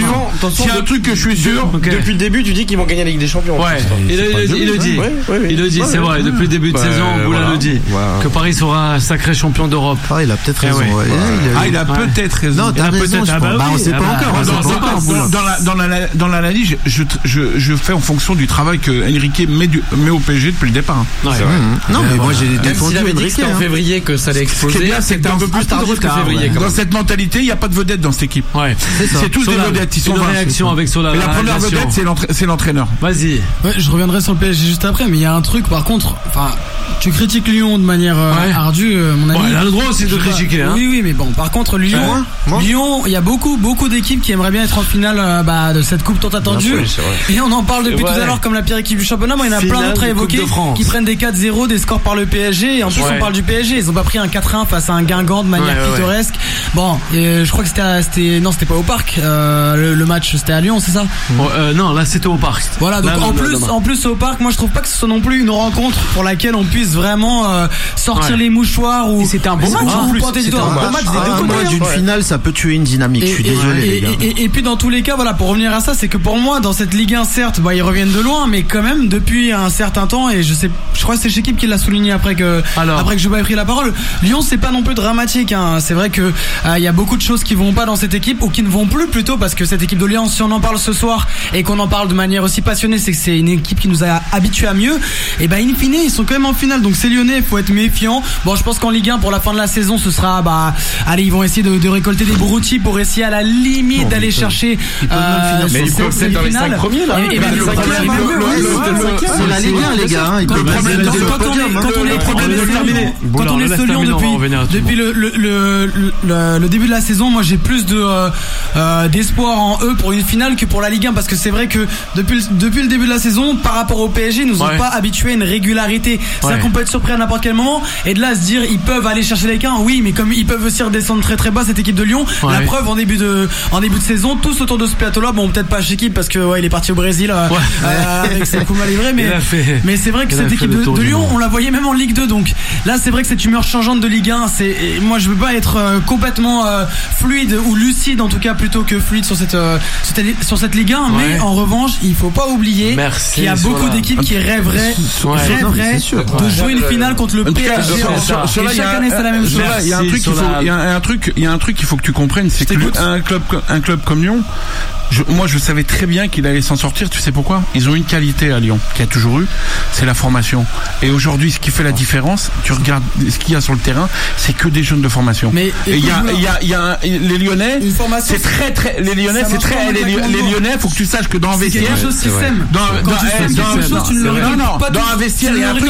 que je suis sûr, depuis le début, tu dis qu'ils vont gagner la Ligue des Champions. Ouais. Il le dit, c'est vrai. Depuis le début de saison, Boula le dit. Que Paris sera sacré champion d'Europe. Ah, il a peut-être raison. Il a peut-être raison. Non, t'as raison. On sait pas encore. Dans l'analyse, je fais en fonction du travail que Enrique met au PSG depuis le départ. Non, mais moi j'ai défendu Enrique en février que ça allait exploser. Ce qui est bien, c'est que un peu plus tardif que février. Dans cette mentalité, il n'y a pas de vedette dans cette équipe. C'est tous des vedettes. Ils sont une réaction avec Solal. La première vedette, c'est l'entraîneur. Vas-y. Je reviendrai sur le PSG juste après, mais il y a un truc, par contre, tu critiques Lyon de manière ardue, mon ami. Il a le droit aussi de critiquer. Oui, mais bon, par contre, Lyon, il y a beaucoup d'équipes qui aimeraient bien être en finale de cette coupe tant attendue. Et on en parle depuis tout à l'heure comme la pire équipe du championnat. Moi, il y en a plein d'autres à évoquer qui prennent des 4-0, des scores par le PSG. Et en plus, on parle du PSG. Ils ont pas pris un 4-1 face à un Guingamp de manière pittoresque. Bon, je crois que c'était pas au Parc. Le match, c'était à Lyon, c'est ça? Non, là, c'était au Parc. Voilà, donc en plus au Parc, moi, je trouve pas que ce soit non plus une rencontre pour laquelle on puisse vraiment sortir les mouchoirs ou. C'était un bon match en plus. Un match d'une finale, ça peut tuer une dynamique. Je suis désolé. Et puis dans tous les cas, voilà, pour revenir à ça, c'est que pour moi, dans cette Ligue 1, certes, ils reviennent de loin, mais quand même depuis un certain temps, et je crois que c'est Chekib qui l'a souligné après que Jouba ait pris la parole. Lyon, c'est pas non plus dramatique. C'est vrai que il y a beaucoup de choses qui vont pas dans cette équipe ou qui ne vont plus plutôt parce que cette équipe de Lyon, si on en parle ce soir et qu'on en parle de manière aussi passionnée, c'est que c'est une équipe qui nous a habitués à mieux. Et in fine, ils sont quand même en finale, donc c'est lyonnais, faut être méfiant. Bon, je pense qu'en Ligue 1 pour la fin de la saison, ce sera allez, ils vont essayer de récolter des broutilles pour essayer à la limite d'aller chercher mais ils peuvent être dans les 5 premiers là. C'est la Ligue 1, les gars. Quand on est Lyon depuis le début de la saison, moi j'ai plus d'espoir en eux pour une finale que pour la Ligue 1 parce que c'est vrai que depuis le début de la saison par rapport au PSG, ils nous ont pas habitués à une régularité. C'est qu'on peut être surpris à n'importe quel moment et de là se dire ils peuvent aller chercher les gains, oui, mais comme ils peuvent aussi redescendre très très bas cette équipe de Lyon, la preuve en début de saison, tous autour de ce plateau-là, bon peut-être pas Chekib parce que il est parti au Brésil avec ses coups mal livrés, mais c'est vrai que cette équipe de Lyon, on la voyait même en Ligue 2, donc là c'est vrai que cette humeur changeante de Ligue 1, moi je veux pas être complètement fluide ou lucide en tout cas plutôt que fluide sur cette Ligue 1, mais en revanche il faut pas oublier qu'il y a beaucoup d'équipes qui rêveraient de jouer une finale contre le PSG. Et chaque année c'est la même chose. Il y a un truc qu'il faut que tu comprennes, c'est qu'un club comme Lyon, moi je savais très bien qu'il allait s'en sortir. Tu sais pourquoi? Ils ont une qualité à Lyon qui a toujours eu, c'est la formation. Et aujourd'hui, ce qui fait la différence, tu regardes ce qu'il y a sur le terrain, c'est que des jeunes de formation. Mais il y a les Lyonnais, c'est très les Lyonnais, c'est très les Lyonnais. Faut que tu saches que dans un vestiaire, dans un vestiaire, il y a un truc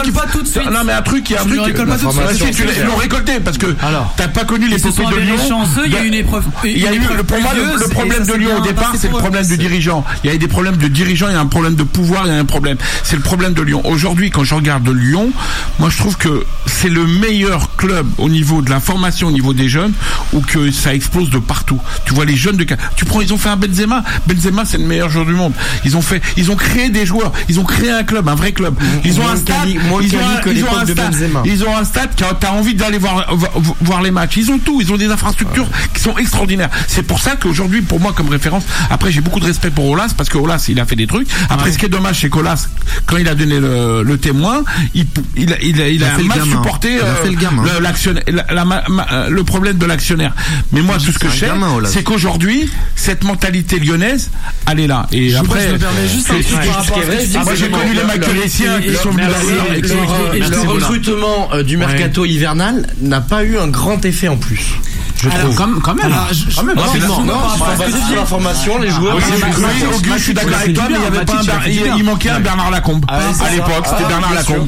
Non, mais un truc, il y a un truc. Ils l'ont récolté parce que t'as pas connu l'épopée de Lyon. Chanceux, il y a une épreuve. Il y a eu le problème de Lyon au départ, c'est le problème de dirigeants. Il y a eu des problèmes de dirigeants, il y a un problème de pouvoir, il y a un problème. C'est le problème de Lyon. Aujourd'hui, quand je regarde Lyon, moi je trouve que c'est le meilleur club au niveau de la formation, au niveau des jeunes, où que ça explose de partout. Tu vois les jeunes ils ont fait un Benzema, c'est le meilleur joueur du monde. Ils ont créé des joueurs, ils ont créé un club, un vrai club. Ils ont un stade, ils ont un stade t'as envie d'aller voir les matchs. Ils ont tout, ils ont des infrastructures qui sont extraordinaires. C'est pour ça qu'aujourd'hui, pour moi, comme référence, après j'ai beaucoup de respect pour Aulas parce que Aulas il a fait des trucs. Après, ce qui est dommage, c'est qu'Aulas, quand il a donné le témoin, il a mal supporté le problème de l'actionnaire. Mais moi, tout ce que je sais, c'est qu'aujourd'hui, cette mentalité lyonnaise, elle est là. Et après, moi j'ai connu les Macuriciens qui sont venus le recrutement du mercato hivernal n'a pas eu un grand effet en plus. Je trouve. Quand même. L'information, les joueurs. Je suis d'accord avec toi, mais il manquait un Bernard Lacombe. À l'époque, c'était Bernard Lacombe.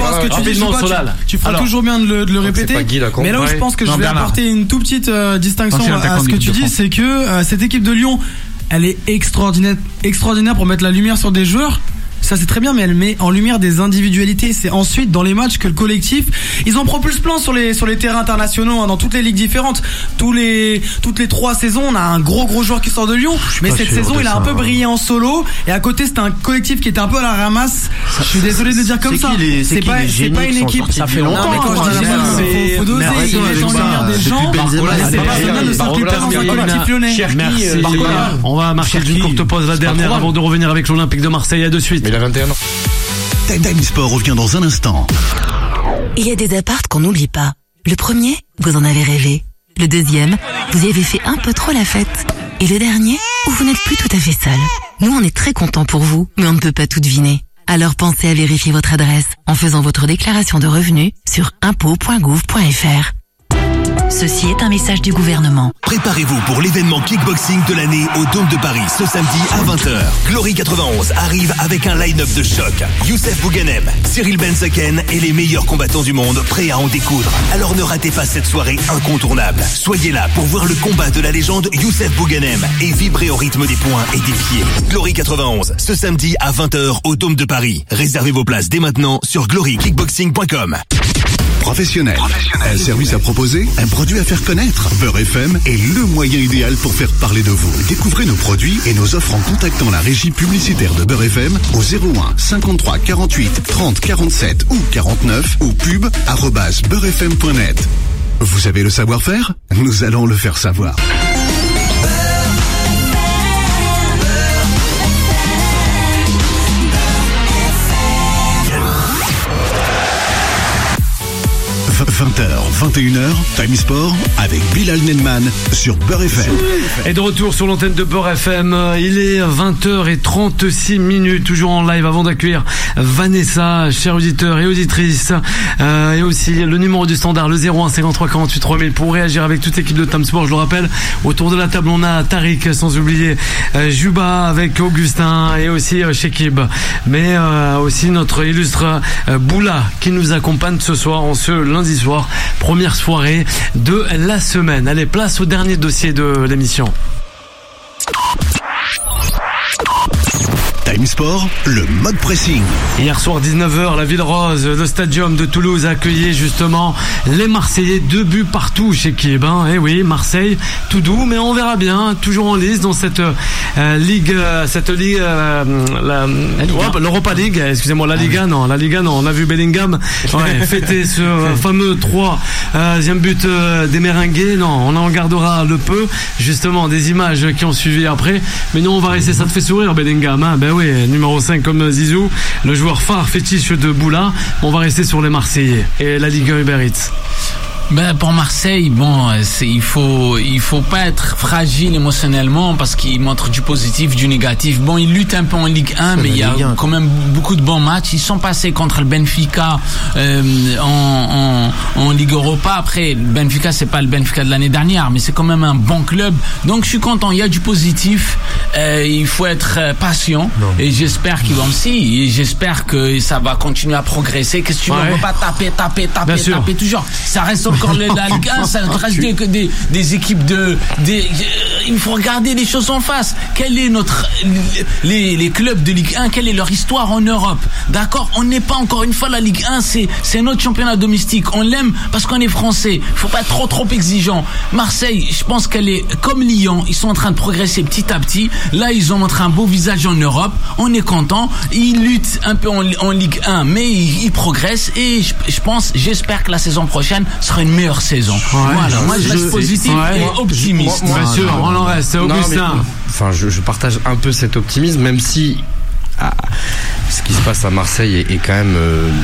Tu feras toujours bien de le répéter. Mais là où je pense que je vais apporter une toute petite distinction à ce que tu dis, c'est que cette équipe de Lyon, elle est extraordinaire pour mettre la lumière sur des joueurs. Ça c'est très bien, mais elle met en lumière des individualités. C'est ensuite dans les matchs que le collectif, ils en propulsent plein sur les terrains internationaux, dans toutes les ligues différentes. Toutes les 3 saisons, on a un gros joueur qui sort de Lyon. Mais cette saison, il a un peu brillé en solo. Et à côté, c'était un collectif qui était un peu à la ramasse. Je suis désolé de dire comme ça. C'est pas une équipe. Ça fait longtemps. Mais quand je dis ça, faut doser. Il met en lumière des gens. C'est pas bien de s'inclure dans un collectif lyonnais. Merci. On va marquer d'une courte pause, la dernière, avant de revenir avec l'Olympique de Marseille. À de suite. Il a 21 ans. Time Sport revient dans un instant. Il y a des apparts qu'on n'oublie pas. Le premier, vous en avez rêvé. Le deuxième, vous y avez fait un peu trop la fête. Et le dernier, où vous n'êtes plus tout à fait seul. Nous, on est très contents pour vous, mais on ne peut pas tout deviner. Alors pensez à vérifier votre adresse en faisant votre déclaration de revenus sur impôts.gouv.fr. Ceci est un message du gouvernement. Préparez-vous pour l'événement kickboxing de l'année au Dôme de Paris ce samedi à 20h. Glory 91 arrive avec un line-up de choc. Youssef Bouganem, Cyril Benzaken et les meilleurs combattants du monde prêts à en découdre. Alors ne ratez pas cette soirée incontournable. Soyez là pour voir le combat de la légende Youssef Bouganem et vibrer au rythme des poings et des pieds. Glory 91 ce samedi à 20h au Dôme de Paris. Réservez vos places dès maintenant sur glorykickboxing.com. Professionnel. Un service à proposer, un produit à faire connaître. Beurre FM est le moyen idéal pour faire parler de vous. Découvrez nos produits et nos offres en contactant la régie publicitaire de Beurre FM au 01 53 48 30 47 ou 49 ou pub@beurrefm.net. Vous avez le savoir-faire ? Nous allons le faire savoir. – 20h, 21h, Time Sport avec Bilal Nenman sur Beurre FM. Et de retour sur l'antenne de Beurre FM, il est 20h36, toujours en live avant d'accueillir Vanessa, chers auditeurs et auditrices, et aussi le numéro du standard, le 01 53 48 3000 pour réagir avec toute l'équipe de Time Sport. Je le rappelle, autour de la table on a Tariq, sans oublier Juba avec Augustin et aussi Shekib, mais aussi notre illustre Boula qui nous accompagne ce soir, en ce lundi soir, première soirée de la semaine. Allez, place au dernier dossier de l'émission. Time Sport, le mode pressing. Hier soir 19h, la Ville Rose, le Stadium de Toulouse a accueilli justement les Marseillais, 2 buts partout chez Kib. Eh oui, Marseille, tout doux, mais on verra bien, toujours en lice dans cette ligue, l'Europa League, excusez-moi, la Liga, non, on a vu Bellingham fêter ce fameux 3e but des Merengues. Non, on en gardera le peu, justement, des images qui ont suivi après, mais nous on va rester, ça te fait sourire Bellingham, hein? Ben oui, numéro 5 comme Zizou, le joueur phare fétiche de Boula. On va rester sur les Marseillais et la Ligue 1 Uber Eats. Pour Marseille, il faut pas être fragile émotionnellement parce qu'il montre du positif, du négatif. Il lutte un peu en Ligue 1, mais il y a quand même beaucoup de bons matchs. Ils sont passés contre le Benfica en Ligue Europa. Après, le Benfica, c'est pas le Benfica de l'année dernière, mais c'est quand même un bon club. Donc je suis content. Il y a du positif. Il faut être patient et j'espère qu'ils vont aussi. Et j'espère que ça va continuer à progresser. Qu'est-ce que tu veux? On peut pas taper toujours. Ça reste encore la Ligue 1, ça reste des équipes il faut regarder les choses en face. Quel est les clubs de Ligue 1, quelle est leur histoire en Europe? D'accord? On n'est pas encore une fois la Ligue 1, c'est notre championnat domestique. On l'aime parce qu'on est français. Faut pas être trop exigeant. Marseille, je pense qu'elle est comme Lyon. Ils sont en train de progresser petit à petit. Là, ils ont montré un beau visage en Europe. On est content. Ils luttent un peu en Ligue 1, mais ils progressent et j'espère que la saison prochaine sera une meilleure saison. Voilà, moi je reste positif et optimiste. Bien sûr, on en reste. Augustin. Je partage un peu cet optimisme, même si ce qui se passe à Marseille est quand même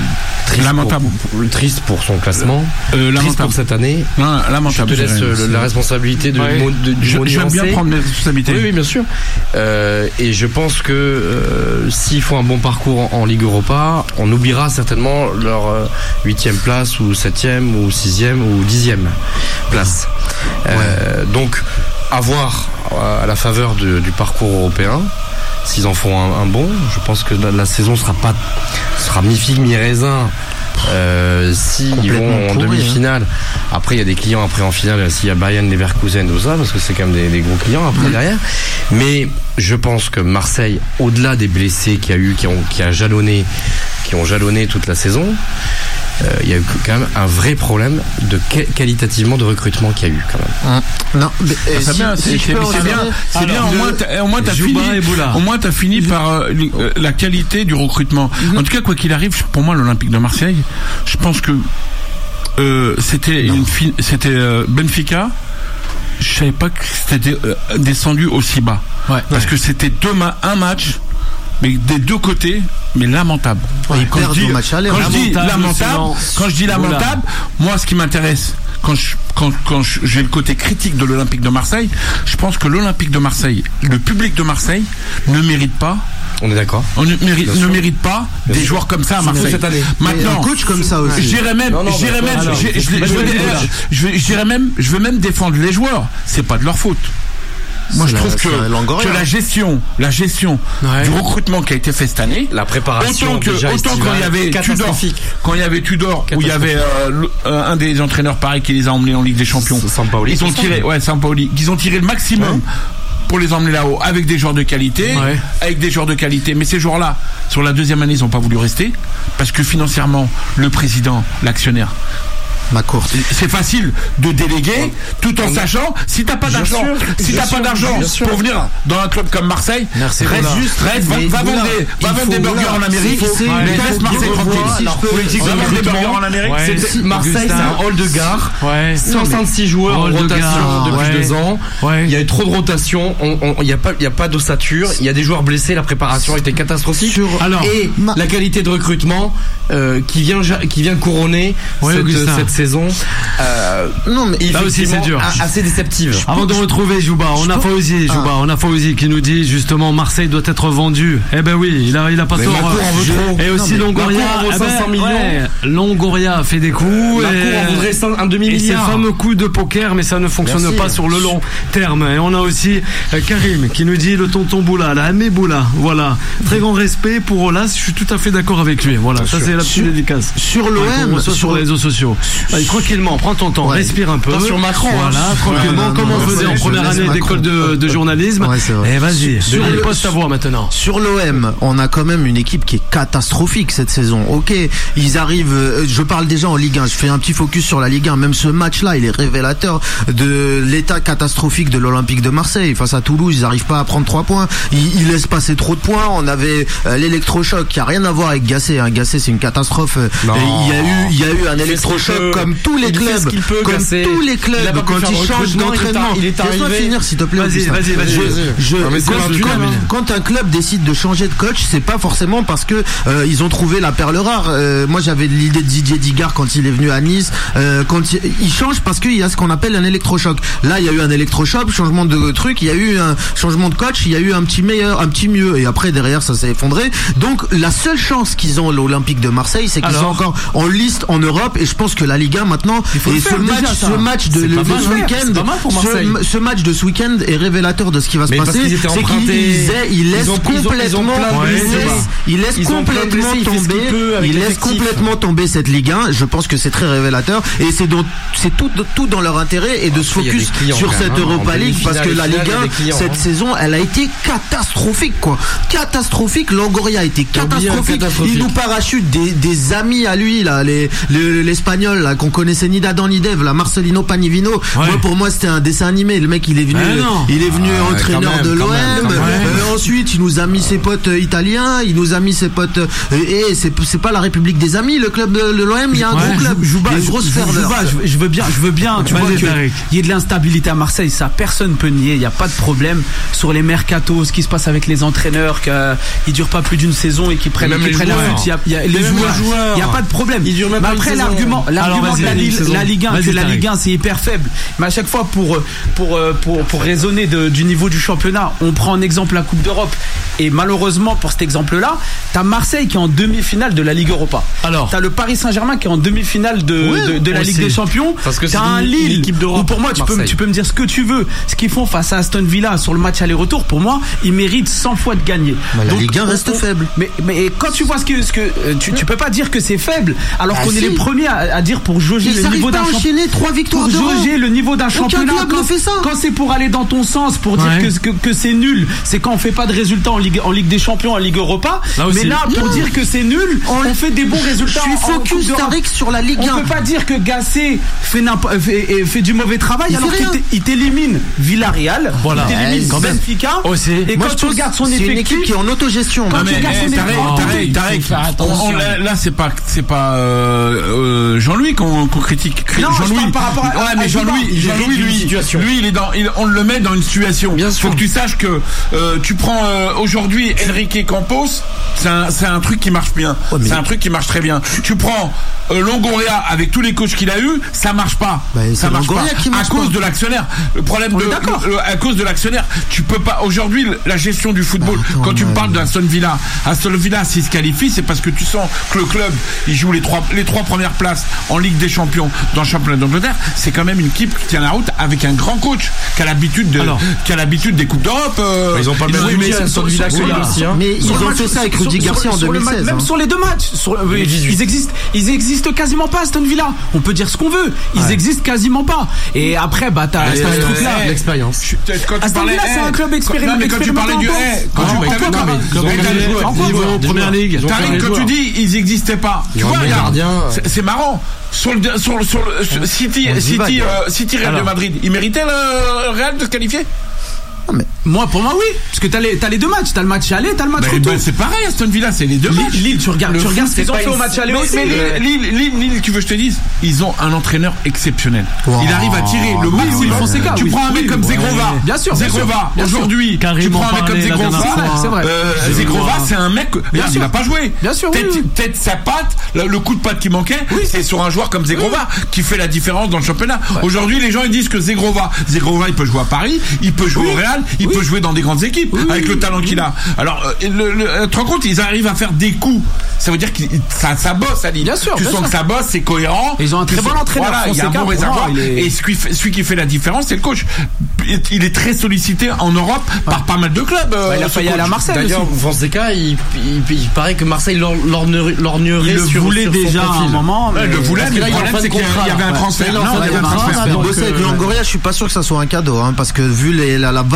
triste pour son classement, triste pour cette année. Lamentable. Je te laisse la responsabilité du mot j'aime bien prendre mes responsabilités. Oui, bien sûr. Et je pense que s'ils font un bon parcours en Ligue Europa, on oubliera certainement leur 8e place ou 7e ou 6e ou 10e place. Donc, à voir à la faveur du parcours européen. S'ils en font un bon, je pense que la saison sera mi-figue, mi-raisin. S'ils vont en demi-finale, après il y a des clients après en finale, s'il y a Bayern, Leverkusen, tout ça, parce que c'est quand même des gros clients après derrière. Mais je pense que Marseille, au-delà des blessés qu'il y a eu, qui ont jalonné toute la saison, il y a eu quand même un vrai problème qualitativement de recrutement qu'il y a eu quand même. Non, c'est bien. Au moins t'as fini par la qualité du recrutement. En tout cas, quoi qu'il arrive, pour moi, l'Olympique de Marseille, je pense que c'était Benfica. Je savais pas que c'était descendu aussi bas. Parce que c'était un match. Mais des deux côtés, mais lamentable. Quand je dis lamentable, moi ce qui m'intéresse, quand j'ai le côté critique de l'Olympique de Marseille, je pense que l'Olympique de Marseille, le public de Marseille, ne mérite pas. On est d'accord. Ne mérite pas des joueurs comme ça à Marseille cette année. Maintenant, un coach comme ça aussi. Je veux même défendre les joueurs. C'est pas de leur faute. Moi, je trouve que la gestion du recrutement qui a été fait cette année, la préparation, autant quand il y avait Tudor, où il y avait un des entraîneurs pareil qui les a emmenés en Ligue des Champions. Sampaoli. Ils ont tiré le maximum pour les emmener là-haut avec des joueurs de qualité, mais ces joueurs-là, sur la deuxième année, ils n'ont pas voulu rester parce que financièrement, le président, l'actionnaire, c'est facile de déléguer tout en sachant si t'as pas d'argent pour venir dans un club comme Marseille, va vendre des burgers en Amérique, laisse Marseille tranquille. Marseille, c'est un hall de gare, 66 joueurs en rotation depuis 2 ans. Il y a eu trop de rotation, il y a pas d'ossature, il y a des joueurs blessés, la préparation était catastrophique et la qualité de recrutement qui vient couronner cette saison. Là aussi c'est dur. Assez déceptive. Avant de retrouver Jouba, on a Fawzi qui nous dit justement Marseille doit être vendu. Eh ben oui, il a pas tort. Et aussi Longoria, 500 millions. Longoria a fait des coups. On voudrait un demi-milliard. Ces fameux coups de poker, mais ça ne fonctionne pas sur le long terme. Et on a aussi Karim qui nous dit le tonton Boula, la Amé Boula. Voilà, très grand respect pour Olas. Je suis tout à fait d'accord avec lui. Voilà, ça c'est la petite dédicace. Sur l'OM, sur les réseaux sociaux. Tranquillement, prends ton temps, respire un peu. Pas sur Macron. Voilà, tranquillement, comme on faisait en première année d'école de journalisme. Et vas-y, sur les postes à voix maintenant. Sur l'OM, on a quand même une équipe qui est catastrophique cette saison. Ok, ils arrivent, je parle déjà en Ligue 1, je fais un petit focus sur la Ligue 1. Même ce match-là, il est révélateur de l'état catastrophique de l'Olympique de Marseille. Face à Toulouse, ils n'arrivent pas à prendre 3 points. Ils laissent passer trop de points. On avait l'électrochoc qui a rien à voir avec Gasset. Gasset, c'est une catastrophe. Il y a eu un électrochoc comme tous les clubs, quand ils changent d'entraînement. Laisse-moi finir, s'il te plaît. Quand un club décide de changer de coach, c'est pas forcément parce que ils ont trouvé la perle rare. Moi, j'avais l'idée de Didier Digard quand il est venu à Nice. Quand il change parce qu'il y a ce qu'on appelle un électrochoc. Là, il y a eu un électrochoc, changement de truc. Il y a eu un changement de coach. Il y a eu un petit mieux. Et après, derrière, ça s'est effondré. Donc, la seule chance qu'ils ont l'Olympique de Marseille, c'est qu'ils sont encore en liste en Europe. Et je pense que la Ligue 1 maintenant, et ce match de ce week-end, ce match de ce week-end est révélateur de ce qui va se passer. C'est qu'il laisse complètement tomber cette Ligue 1. Je pense que c'est très révélateur et c'est tout dans leur intérêt et de se focus sur cette Europa League parce que la Ligue 1 cette saison elle a été catastrophique catastrophique. Longoria a été catastrophique. Il nous parachute des amis à lui là, l'espagnol là qu'on connaissait ni d'Adam ni d'Ève, là Marcelino Panivino. Pour moi c'était un dessin animé. Le mec il est venu entraîneur de l'OM. Ensuite il nous a mis ses potes italiens, il nous a mis ses potes et c'est pas la République des amis le club de l'OM. Il y a un gros club, une grosse ferveur. Je veux bien tu vois qu'il y ait de l'instabilité à Marseille, ça personne peut nier, il y a pas de problème sur les mercatos, ce qui se passe avec les entraîneurs, qu'ils durent pas plus d'une saison et qu'ils prennent la fuite. Il y a les joueurs, il y a pas de problème. Mais après l'argument de la Ligue 1, que la Ligue 1 c'est hyper faible. Mais à chaque fois pour raisonner du niveau du championnat, on prend en exemple la Coupe d'Europe et malheureusement pour cet exemple-là, t'as Marseille qui est en demi-finale de la Ligue Europa. Alors t'as le Paris Saint-Germain qui est en demi-finale de la Ligue des Champions. T'as un Lille où pour moi tu peux me dire ce que tu veux. Ce qu'ils font face à Aston Villa sur le match aller-retour, pour moi, ils méritent 100 fois de gagner. La Ligue 1 reste faible. Mais quand tu vois ce que tu peux pas dire que c'est faible alors qu'on est les premiers à dire pour jauger le niveau d'un championnat. 3 victoires jauger le niveau d'un championnat quand c'est pour aller dans ton sens, pour dire que c'est nul, c'est quand on fait pas de résultats en Ligue des Champions, en Ligue Europa. Mais là pour dire que c'est nul, on fait des bons résultats. Je suis focus Tariq sur la Ligue 1. On peut pas dire que Gasset fait du mauvais travail alors qu'il t'élimine Villarreal, il t'élimine Benfica. Et quand tu regardes son effectif, c'est une équipe qui est en autogestion. Tarek, là c'est pas Jean-Louis qu'on critique. Non, Jean-Louis par rapport à mais Jean-Louis lui on le met dans une situation. Faut que tu saches que tu prends aujourd'hui Enrique Campos, c'est un truc qui marche bien. C'est un truc qui marche très bien. Tu prends Longoria avec tous les coachs qu'il a eu, ça marche pas. Ça marche pas à cause de l'actionnaire. Le problème à cause de l'actionnaire, tu peux pas aujourd'hui la gestion du football. Quand tu me parles d'Aston Villa, s'il se qualifie, c'est parce que tu sens que le club il joue les trois premières places en Ligue des Champions dans le championnat d'Angleterre. C'est quand même une équipe qui tient la route avec un grand coach qui a l'habitude des coupes d'Europe. Ils ont pas le même Aston Villa aussi. Mais ils ont fait ça avec Rudy Garcia en 2016. Même sur les deux matchs, ils existent quasiment pas Aston Villa. On peut dire ce qu'on veut, ils existent quasiment pas. Et après t'as ce truc là, l'expérience. Aston Villa c'est un club expérimenté. Mais quand tu parlais du première ligue, quand tu dis ils existaient pas, tu vois, c'est marrant. Sur le City Real de Madrid, il méritait le Real de se qualifier? Pour moi oui, parce que t'as les deux matchs, t'as le match aller, t'as le match retour. C'est pareil, Aston Villa, c'est les deux matchs. Lille, tu regardes ce qu'ils ont fait au match aller aussi. Mais Lille, tu veux que je te dise, ils ont un entraîneur exceptionnel. Il arrive à tirer le maximum. Tu prends un mec comme Zegrova. Bien sûr. Zegrova, aujourd'hui, tu prends un mec comme Zegrova. C'est vrai. Zegrova, c'est un mec, il n'a pas joué. Bien sûr. Peut-être sa patte, le coup de patte qui manquait, c'est sur un joueur comme Zegrova qui fait la différence dans le championnat. Aujourd'hui, les gens ils disent que Zegrova, il peut jouer à Paris, il peut jouer au Real, il peut jouer dans des grandes équipes avec le talent qu'il a. Alors, tu te rends compte, ils arrivent à faire des coups. Ça veut dire que ça bosse à Lille. Bien sûr. Tu sens que ça bosse, c'est cohérent. Ils ont un très bon entraîneur. Voilà, il y a un bon réservoir. Et celui qui fait la différence, c'est le coach. Il est très sollicité en Europe par pas mal de clubs. Il a failli aller à Marseille. D'ailleurs, Fonseca, il paraît que Marseille lorgnerait sur. Il le voulait déjà à un moment. Il le voulait, mais le problème, c'est qu'il y avait un transfert. Bosser avec Longoria, je suis pas sûr que ça soit un cadeau, parce que vu la valse des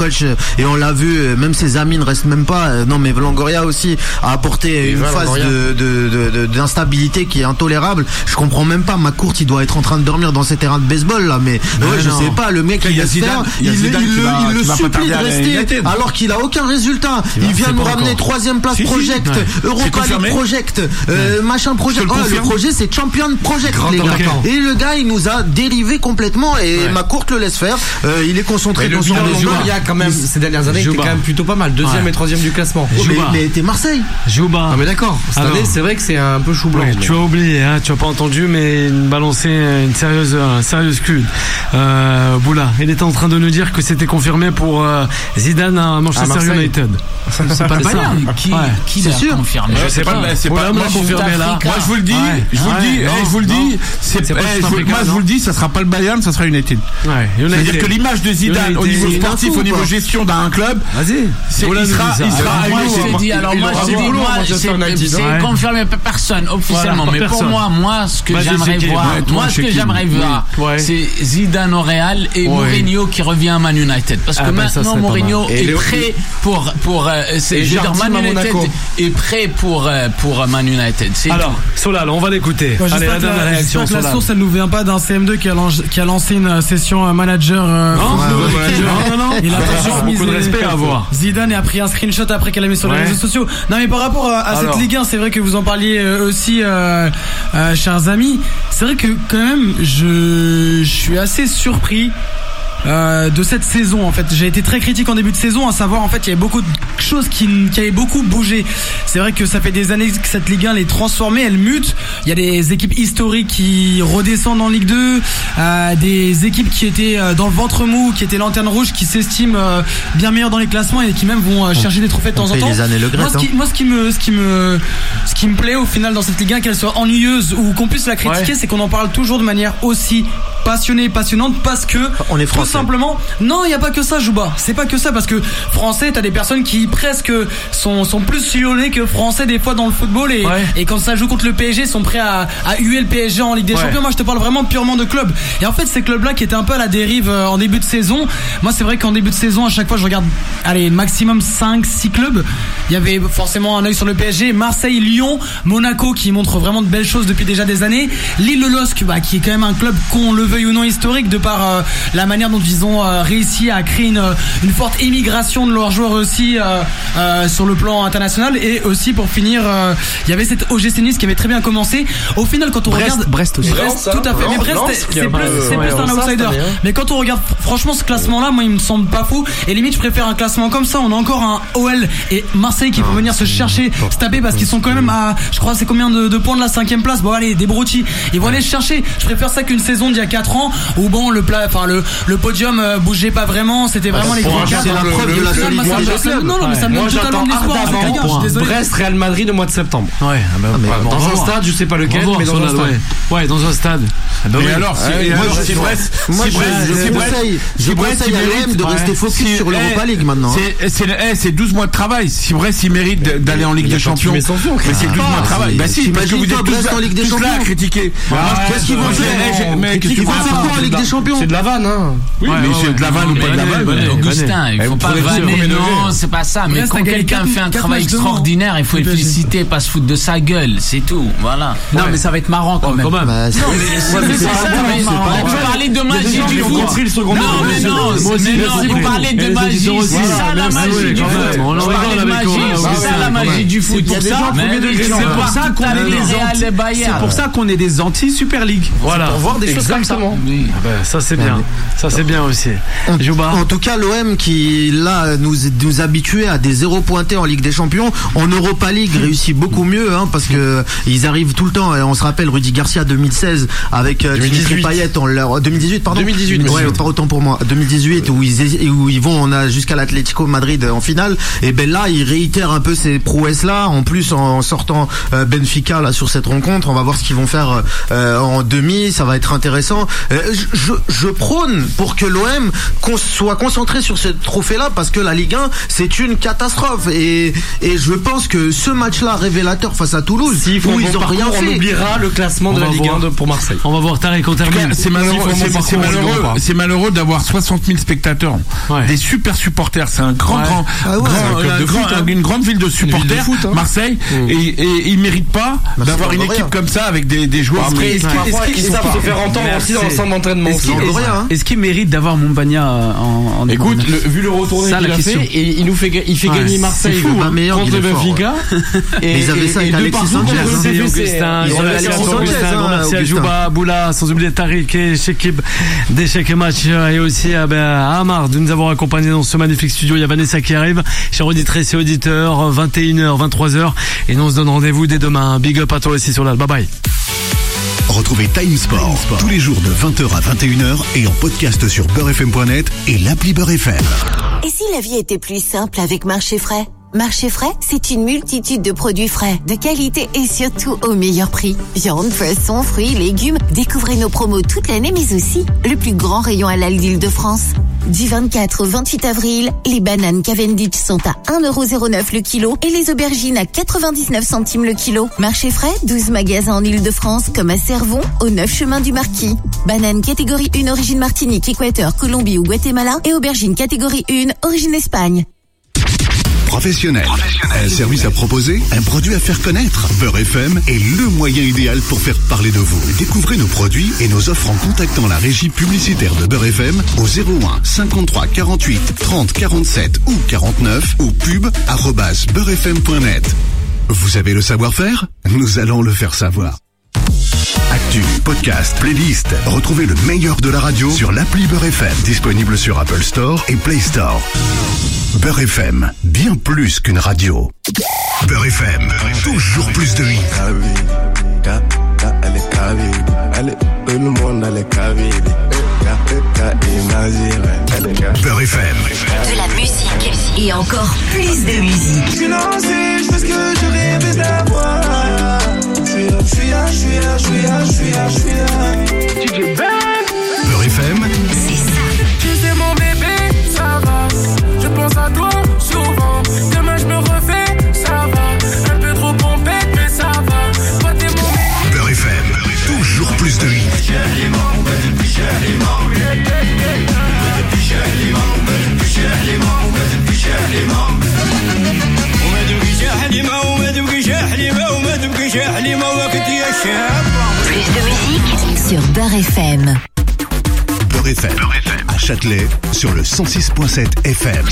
coach, et on l'a vu, même ses amis ne restent même pas. Non, mais Longoria aussi a apporté une phase d'instabilité qui est intolérable. Je comprends même pas. McCourt, il doit être en train de dormir dans ses terrains de baseball là, mais je sais pas. Le mec, il le supplie de rester alors qu'il a aucun résultat. Il vient nous ramener 3e place project, Europa League project, machin project. Le projet c'est Champion Project, les gars. Et le gars, il nous a dérivé complètement, et McCourt le laisse faire. Il est concentré dans son jeu. Il y a quand même ces dernières années, était quand même plutôt pas mal, 2e et 3e du classement. Mais t'es Marseille. Jouba. Ah mais d'accord. Cette année, c'est vrai que c'est un peu chou blanc. Tu as oublié, hein, tu as pas entendu, mais balancer une sérieuse cul. Boula, il était en train de nous dire que c'était confirmé pour Zidane à Manchester United. C'est pas le Bayern. Qui l'a confirmé? Je sais pas. C'est pas moi confirmé là. Moi je vous le dis, je vous le dis, ça sera pas le Bayern, ça sera United. C'est-à-dire que l'image de Zidane au niveau sportif, au niveau gestion d'un club, vas-y, il sera. Moi c'est confirmé par personne officiellement, mais pour moi ce que j'aimerais voir, c'est Zidane au Real et Mourinho qui revient à Man United, parce que maintenant Mourinho est prêt pour Man United est prêt pour Man United. Alors Solal, on va l'écouter. Allez, la dernière réaction. La source, elle nous vient pas d'un CM2 qui a lancé une session manager. Non. Il a beaucoup de respect à avoir. Zidane a pris un screenshot après qu'elle a mis sur les réseaux sociaux. Non, mais par rapport à cette Ligue 1, c'est vrai que vous en parliez aussi, chers amis. C'est vrai que quand même, je suis assez surpris de cette saison. En fait, j'ai été très critique en début de saison, à savoir en fait il y avait beaucoup de choses qui avaient beaucoup bougé. C'est vrai que ça fait des années que cette Ligue 1 elle est transformée, elle mute. Il y a des équipes historiques qui redescendent en Ligue 2, des équipes qui étaient dans le ventre mou, qui étaient lanterne rouge, qui s'estiment bien meilleures dans les classements et qui même vont chercher des trophées de temps en temps. Moi, ce qui me plaît au final dans cette Ligue 1, qu'elle soit ennuyeuse ou qu'on puisse la critiquer, c'est qu'on en parle toujours de manière aussi passionnée et passionnante, parce que on est français. Tout simplement, non, il y a pas que ça, Jouba. C'est pas que ça, parce que français, t'as des personnes qui presque sont plus sillonnées que français des fois dans le football, et quand ça joue contre le PSG, sont prêts à huer le PSG en Ligue des Champions. Moi, je te parle vraiment purement de clubs. Et en fait, ces clubs-là qui étaient un peu à la dérive en début de saison. Moi, c'est vrai qu'en début de saison, à chaque fois, je regarde, maximum 5-6 clubs. Il y avait forcément un œil sur le PSG, Marseille, Lyon, Monaco qui montre vraiment de belles choses depuis déjà des années. Lille, le LOSC, qui est quand même un club, qu'on le veuille ou non, historique de par la manière dont ils ont réussi à créer une forte émigration de leurs joueurs aussi sur le plan international. Et aussi pour finir, il y avait cette OGC Nice qui avait très bien commencé. Au final, quand on regarde Brest aussi, tout à fait, mais Brest c'est plus un outsider. Mais quand on regarde franchement ce classement là, moi il me semble pas fou, et limite je préfère un classement comme ça. On a encore un OL et Marseille qui vont venir se chercher, se taper, parce qu'ils sont quand même à, je crois c'est combien de points de la 5e place. Bon allez, des broutilles, ils vont aller chercher. Je préfère ça qu'une saison d'il y a 4 ans où bon le podium bougeait pas vraiment, c'était vraiment les grands. C'est la preuve de la solidité. Non, mais ça me donne totalement de l'espoir. Brest, Real Madrid au mois de septembre. Dans un stade, je sais pas lequel, mais dans un stade. Ouais, dans un stade. Mais alors, si Brest, je conseille à l'OM de rester focus sur l'Europa League maintenant. C'est 12 mois de travail. Si Brest, il mérite d'aller en Ligue des Champions, mais c'est 12 mois de travail. Bah si, parce que vous êtes tous là à critiquer. Qu'est-ce qu'ils vont faire? Ils vont faire quoi en Ligue des Champions? C'est de la vanne, hein. Oui, mais c'est de la vanne ou pas de la vanne. Augustin, il faut pas vanner, non, c'est pas ça. Mais quand quelqu'un fait un travail extraordinaire, il faut le féliciter, pas se foutre de sa gueule, c'est tout. Voilà. Non, mais ça va être marrant quand même. Non, mais c'est ça. On peut parler de magie du foot. Non, mais non, il parlait de magie. C'est ça la magie du foot. On en parle de magie. C'est ça la magie du foot. C'est pour ça qu'on est des anti-Super League. Voilà. Pour voir des choses comme ça. Ça c'est bien. Ça c'est bien aussi. En tout cas, l'OM qui là nous habituait à des 0 pointés en Ligue des Champions, en Europa League réussit beaucoup mieux, parce que ils arrivent tout le temps. On se rappelle Rudy Garcia 2016 avec Dimitri Payet, 2018 pardon. 2018. Ouais, pas autant pour moi. 2018 où ils vont, on a jusqu'à l'Atlético Madrid en finale. Et ben là, ils réitèrent un peu ces prouesses là. En plus, en sortant Benfica là sur cette rencontre, on va voir ce qu'ils vont faire en demi. Ça va être intéressant. Je prône pour que l'OM soit concentré sur ce trophée-là, parce que la Ligue 1, c'est une catastrophe. Et je pense que ce match-là révélateur face à Toulouse, où ils ont rien fait, on oubliera le classement de la Ligue 1 pour Marseille. On va voir Tariq, on termine. C'est malheureux d'avoir 60 000 spectateurs, des super supporters. C'est un une grande ville de supporters, Marseille, et ils méritent pas d'avoir une équipe comme ça avec des joueurs. Après, est-ce qu'ils savent se faire entendre aussi dans le centre d'entraînement? Est-ce qu'il mérite d'avoir Montbagna en écoute, vu le retour qu'il a fait, et il fait gagner Marseille contre le Benfica. Et ils avaient ça avec Alexis Sanchez. Augustin, merci à Jouba, Boula, sans oublier Tariq et Chekib des Chèques Match, et aussi à Amar de nous avoir accompagnés dans ce magnifique studio. Il y a Vanessa qui arrive, chers auditrices et auditeurs, 21h, 23h, et nous on se donne rendez-vous dès demain. Big up à toi aussi sur l'Al. Bye bye. Retrouvez Time Sport tous les jours de 20h à 21h et en podcast sur beurrefm.net et l'appli Beurre FM. Et si la vie était plus simple avec Marché Frais? Marché Frais, c'est une multitude de produits frais, de qualité et surtout au meilleur prix. Viande, poissons, fruits, légumes. Découvrez nos promos toute l'année, mais aussi le plus grand rayon halal d'Île-de-France. Du 24 au 28 avril, les bananes Cavendish sont à 1,09€ le kilo et les aubergines à 99 centimes le kilo. Marché Frais, 12 magasins en Île-de-France comme à Cervon, au 9 chemin du Marquis. Bananes catégorie 1 origine Martinique, Équateur, Colombie ou Guatemala et aubergines catégorie 1 origine Espagne. Professionnel. Un service à proposer, un produit à faire connaître. Beurre FM est le moyen idéal pour faire parler de vous. Découvrez nos produits et nos offres en contactant la régie publicitaire de Beurre FM au 01 53 48 30 47 ou 49 ou pub@beurrefm.net. Vous avez le savoir-faire? Nous allons le faire savoir. Actu, podcast, playlist. Retrouvez le meilleur de la radio sur l'appli Beurre FM, disponible sur Apple Store et Play Store. Beurre FM, bien plus qu'une radio. Beurre FM, toujours plus de hits. Beurre FM. De la musique et encore plus de musique. Je suis lancé, je fais ce que je rêvais d'avoir. Je suis là. Beurre FM. C'est ça. Tu sais mon bébé, ça va. Je pense à toi souvent. Demain je me refais, ça va. Un peu trop pompette, mais ça va. Toi t'es mon bébé. Beurre FM. Toujours plus de hits. Plus de musique sur Beurre FM. Beurre FM. À Châtelet sur le 106.7 FM.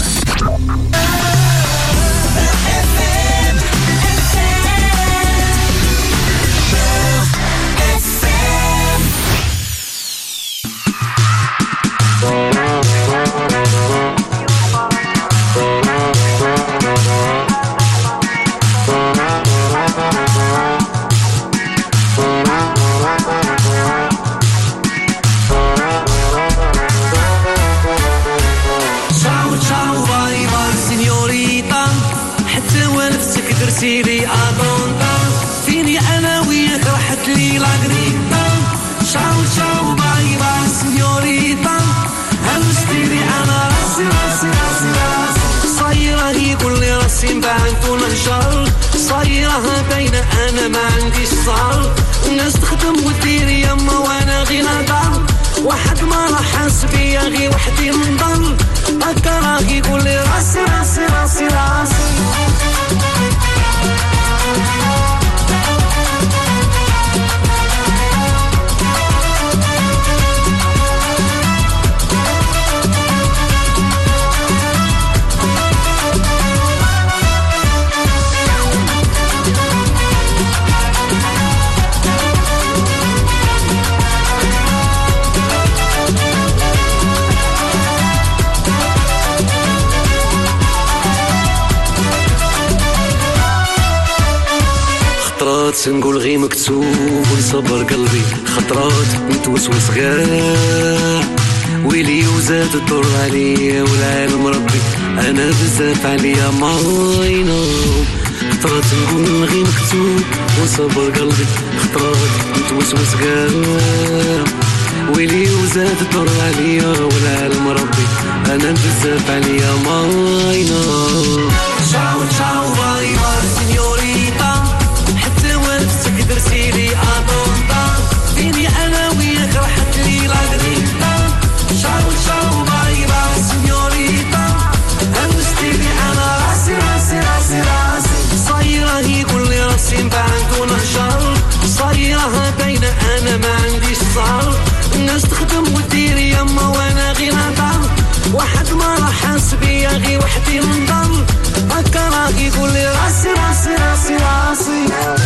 سيدي أدوندا فيني أنا وياك راحت لي لاغريتا شاو باي باي سينيوريتا هلستيني أنا راسي صايرة هي كل راسي مبانت ونهجر صايرة باينة أنا ما عنديش صار الناس تخدم وتدير يما وأنا غير هدر واحد ما راح حاس بيا غير وحدي نضل هكا راهي كل راسي خطرات نقول غي مكتوب ونصبر قلبي خطرات نتوسوس غير ويلي وزاد الدور عليا والعالم ربي انا بزاف عليا ماينو خطرات نقول غي مكتوب ونصبر قلبي خطرات نتوسوس غير ويلي وزاد الدور عليا والعالم ربي انا بزاف عليا ماينا تشاو تشاو باي باي سينيوريتا حتى ونفسك درسيلي ادونتا فيني انا وياك راحت لي لاغريتا تشاو تشاو باي باي سينيوريتا هوستيلي انا راسي راسي راسي راسي صايرة يقول لي راسي نبعد ونهجر صايرة باينة انا ما عنديش صار الناس تخدم وتدير يما وانا غير هدر واحد ما راح حاسبيا غير وحدي نضل هكا راه يقول لي راسي راسي راسي راسي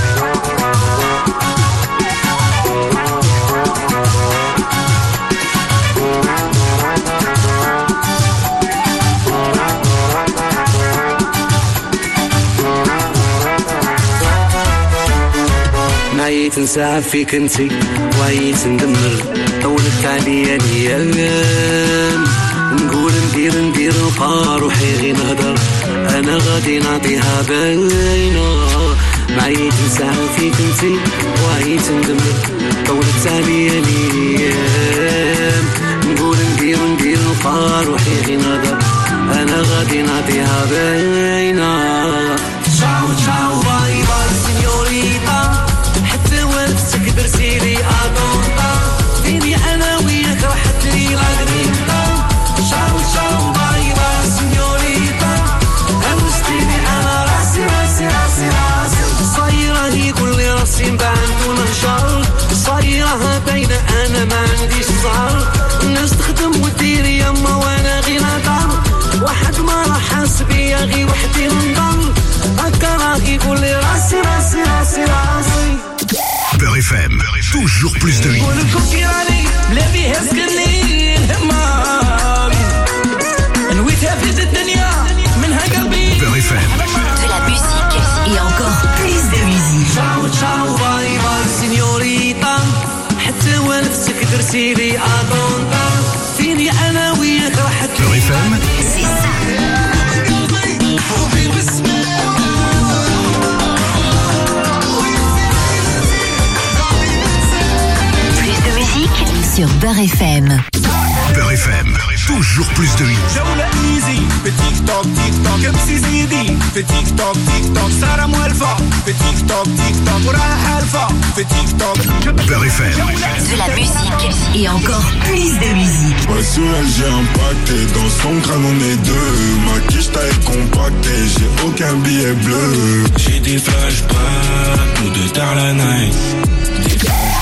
عيت نساعد فيك انتي وعيت ندمر طولت عليا الايام نقول ندير نلقى روحي غير نهدر انا غادي نعطيها باينه معيت نساعد فيك انتي وعيت ندمر طولت عليا الايام نقول ندير نلقى روحي غير نهدر انا غادي نعطيها باينه تشاو تشاو باي باي سينيوريتا وانتك درسيلي ادونتا فيني انا وياك راحت لي لاغريتا شاو شاو باي باي سينيوريتا هوستيلي انا راسي راسي راسي راسي صايرة يقول لي راسي نبعد ونهجر صايرة باينة انا ما عنديش صار الناس تخدم وتدير يما وانا غير هدر واحد ما راح حاسبيا غير وحدي نضل هكا راه يقول لي راسي راسي راسي راسي Beurre FM, toujours plus de hits. Beurre FM. De la musique et encore plus de musique. Ciao ciao bye bye signorita حتى ونفسك درسيلي ادونتا فيني انا وياك راحت Beurre FM. C'est ça. Sur Beurre FM. Beurre FM, toujours plus de hits. Beurre FM. De la musique et encore plus de musique. Ouais, sur elle j'ai un paquet, dans son crâne on est deux. Ma quiche taille compactée, j'ai aucun billet bleu. J'ai des flashbacks, nous deux tard la night.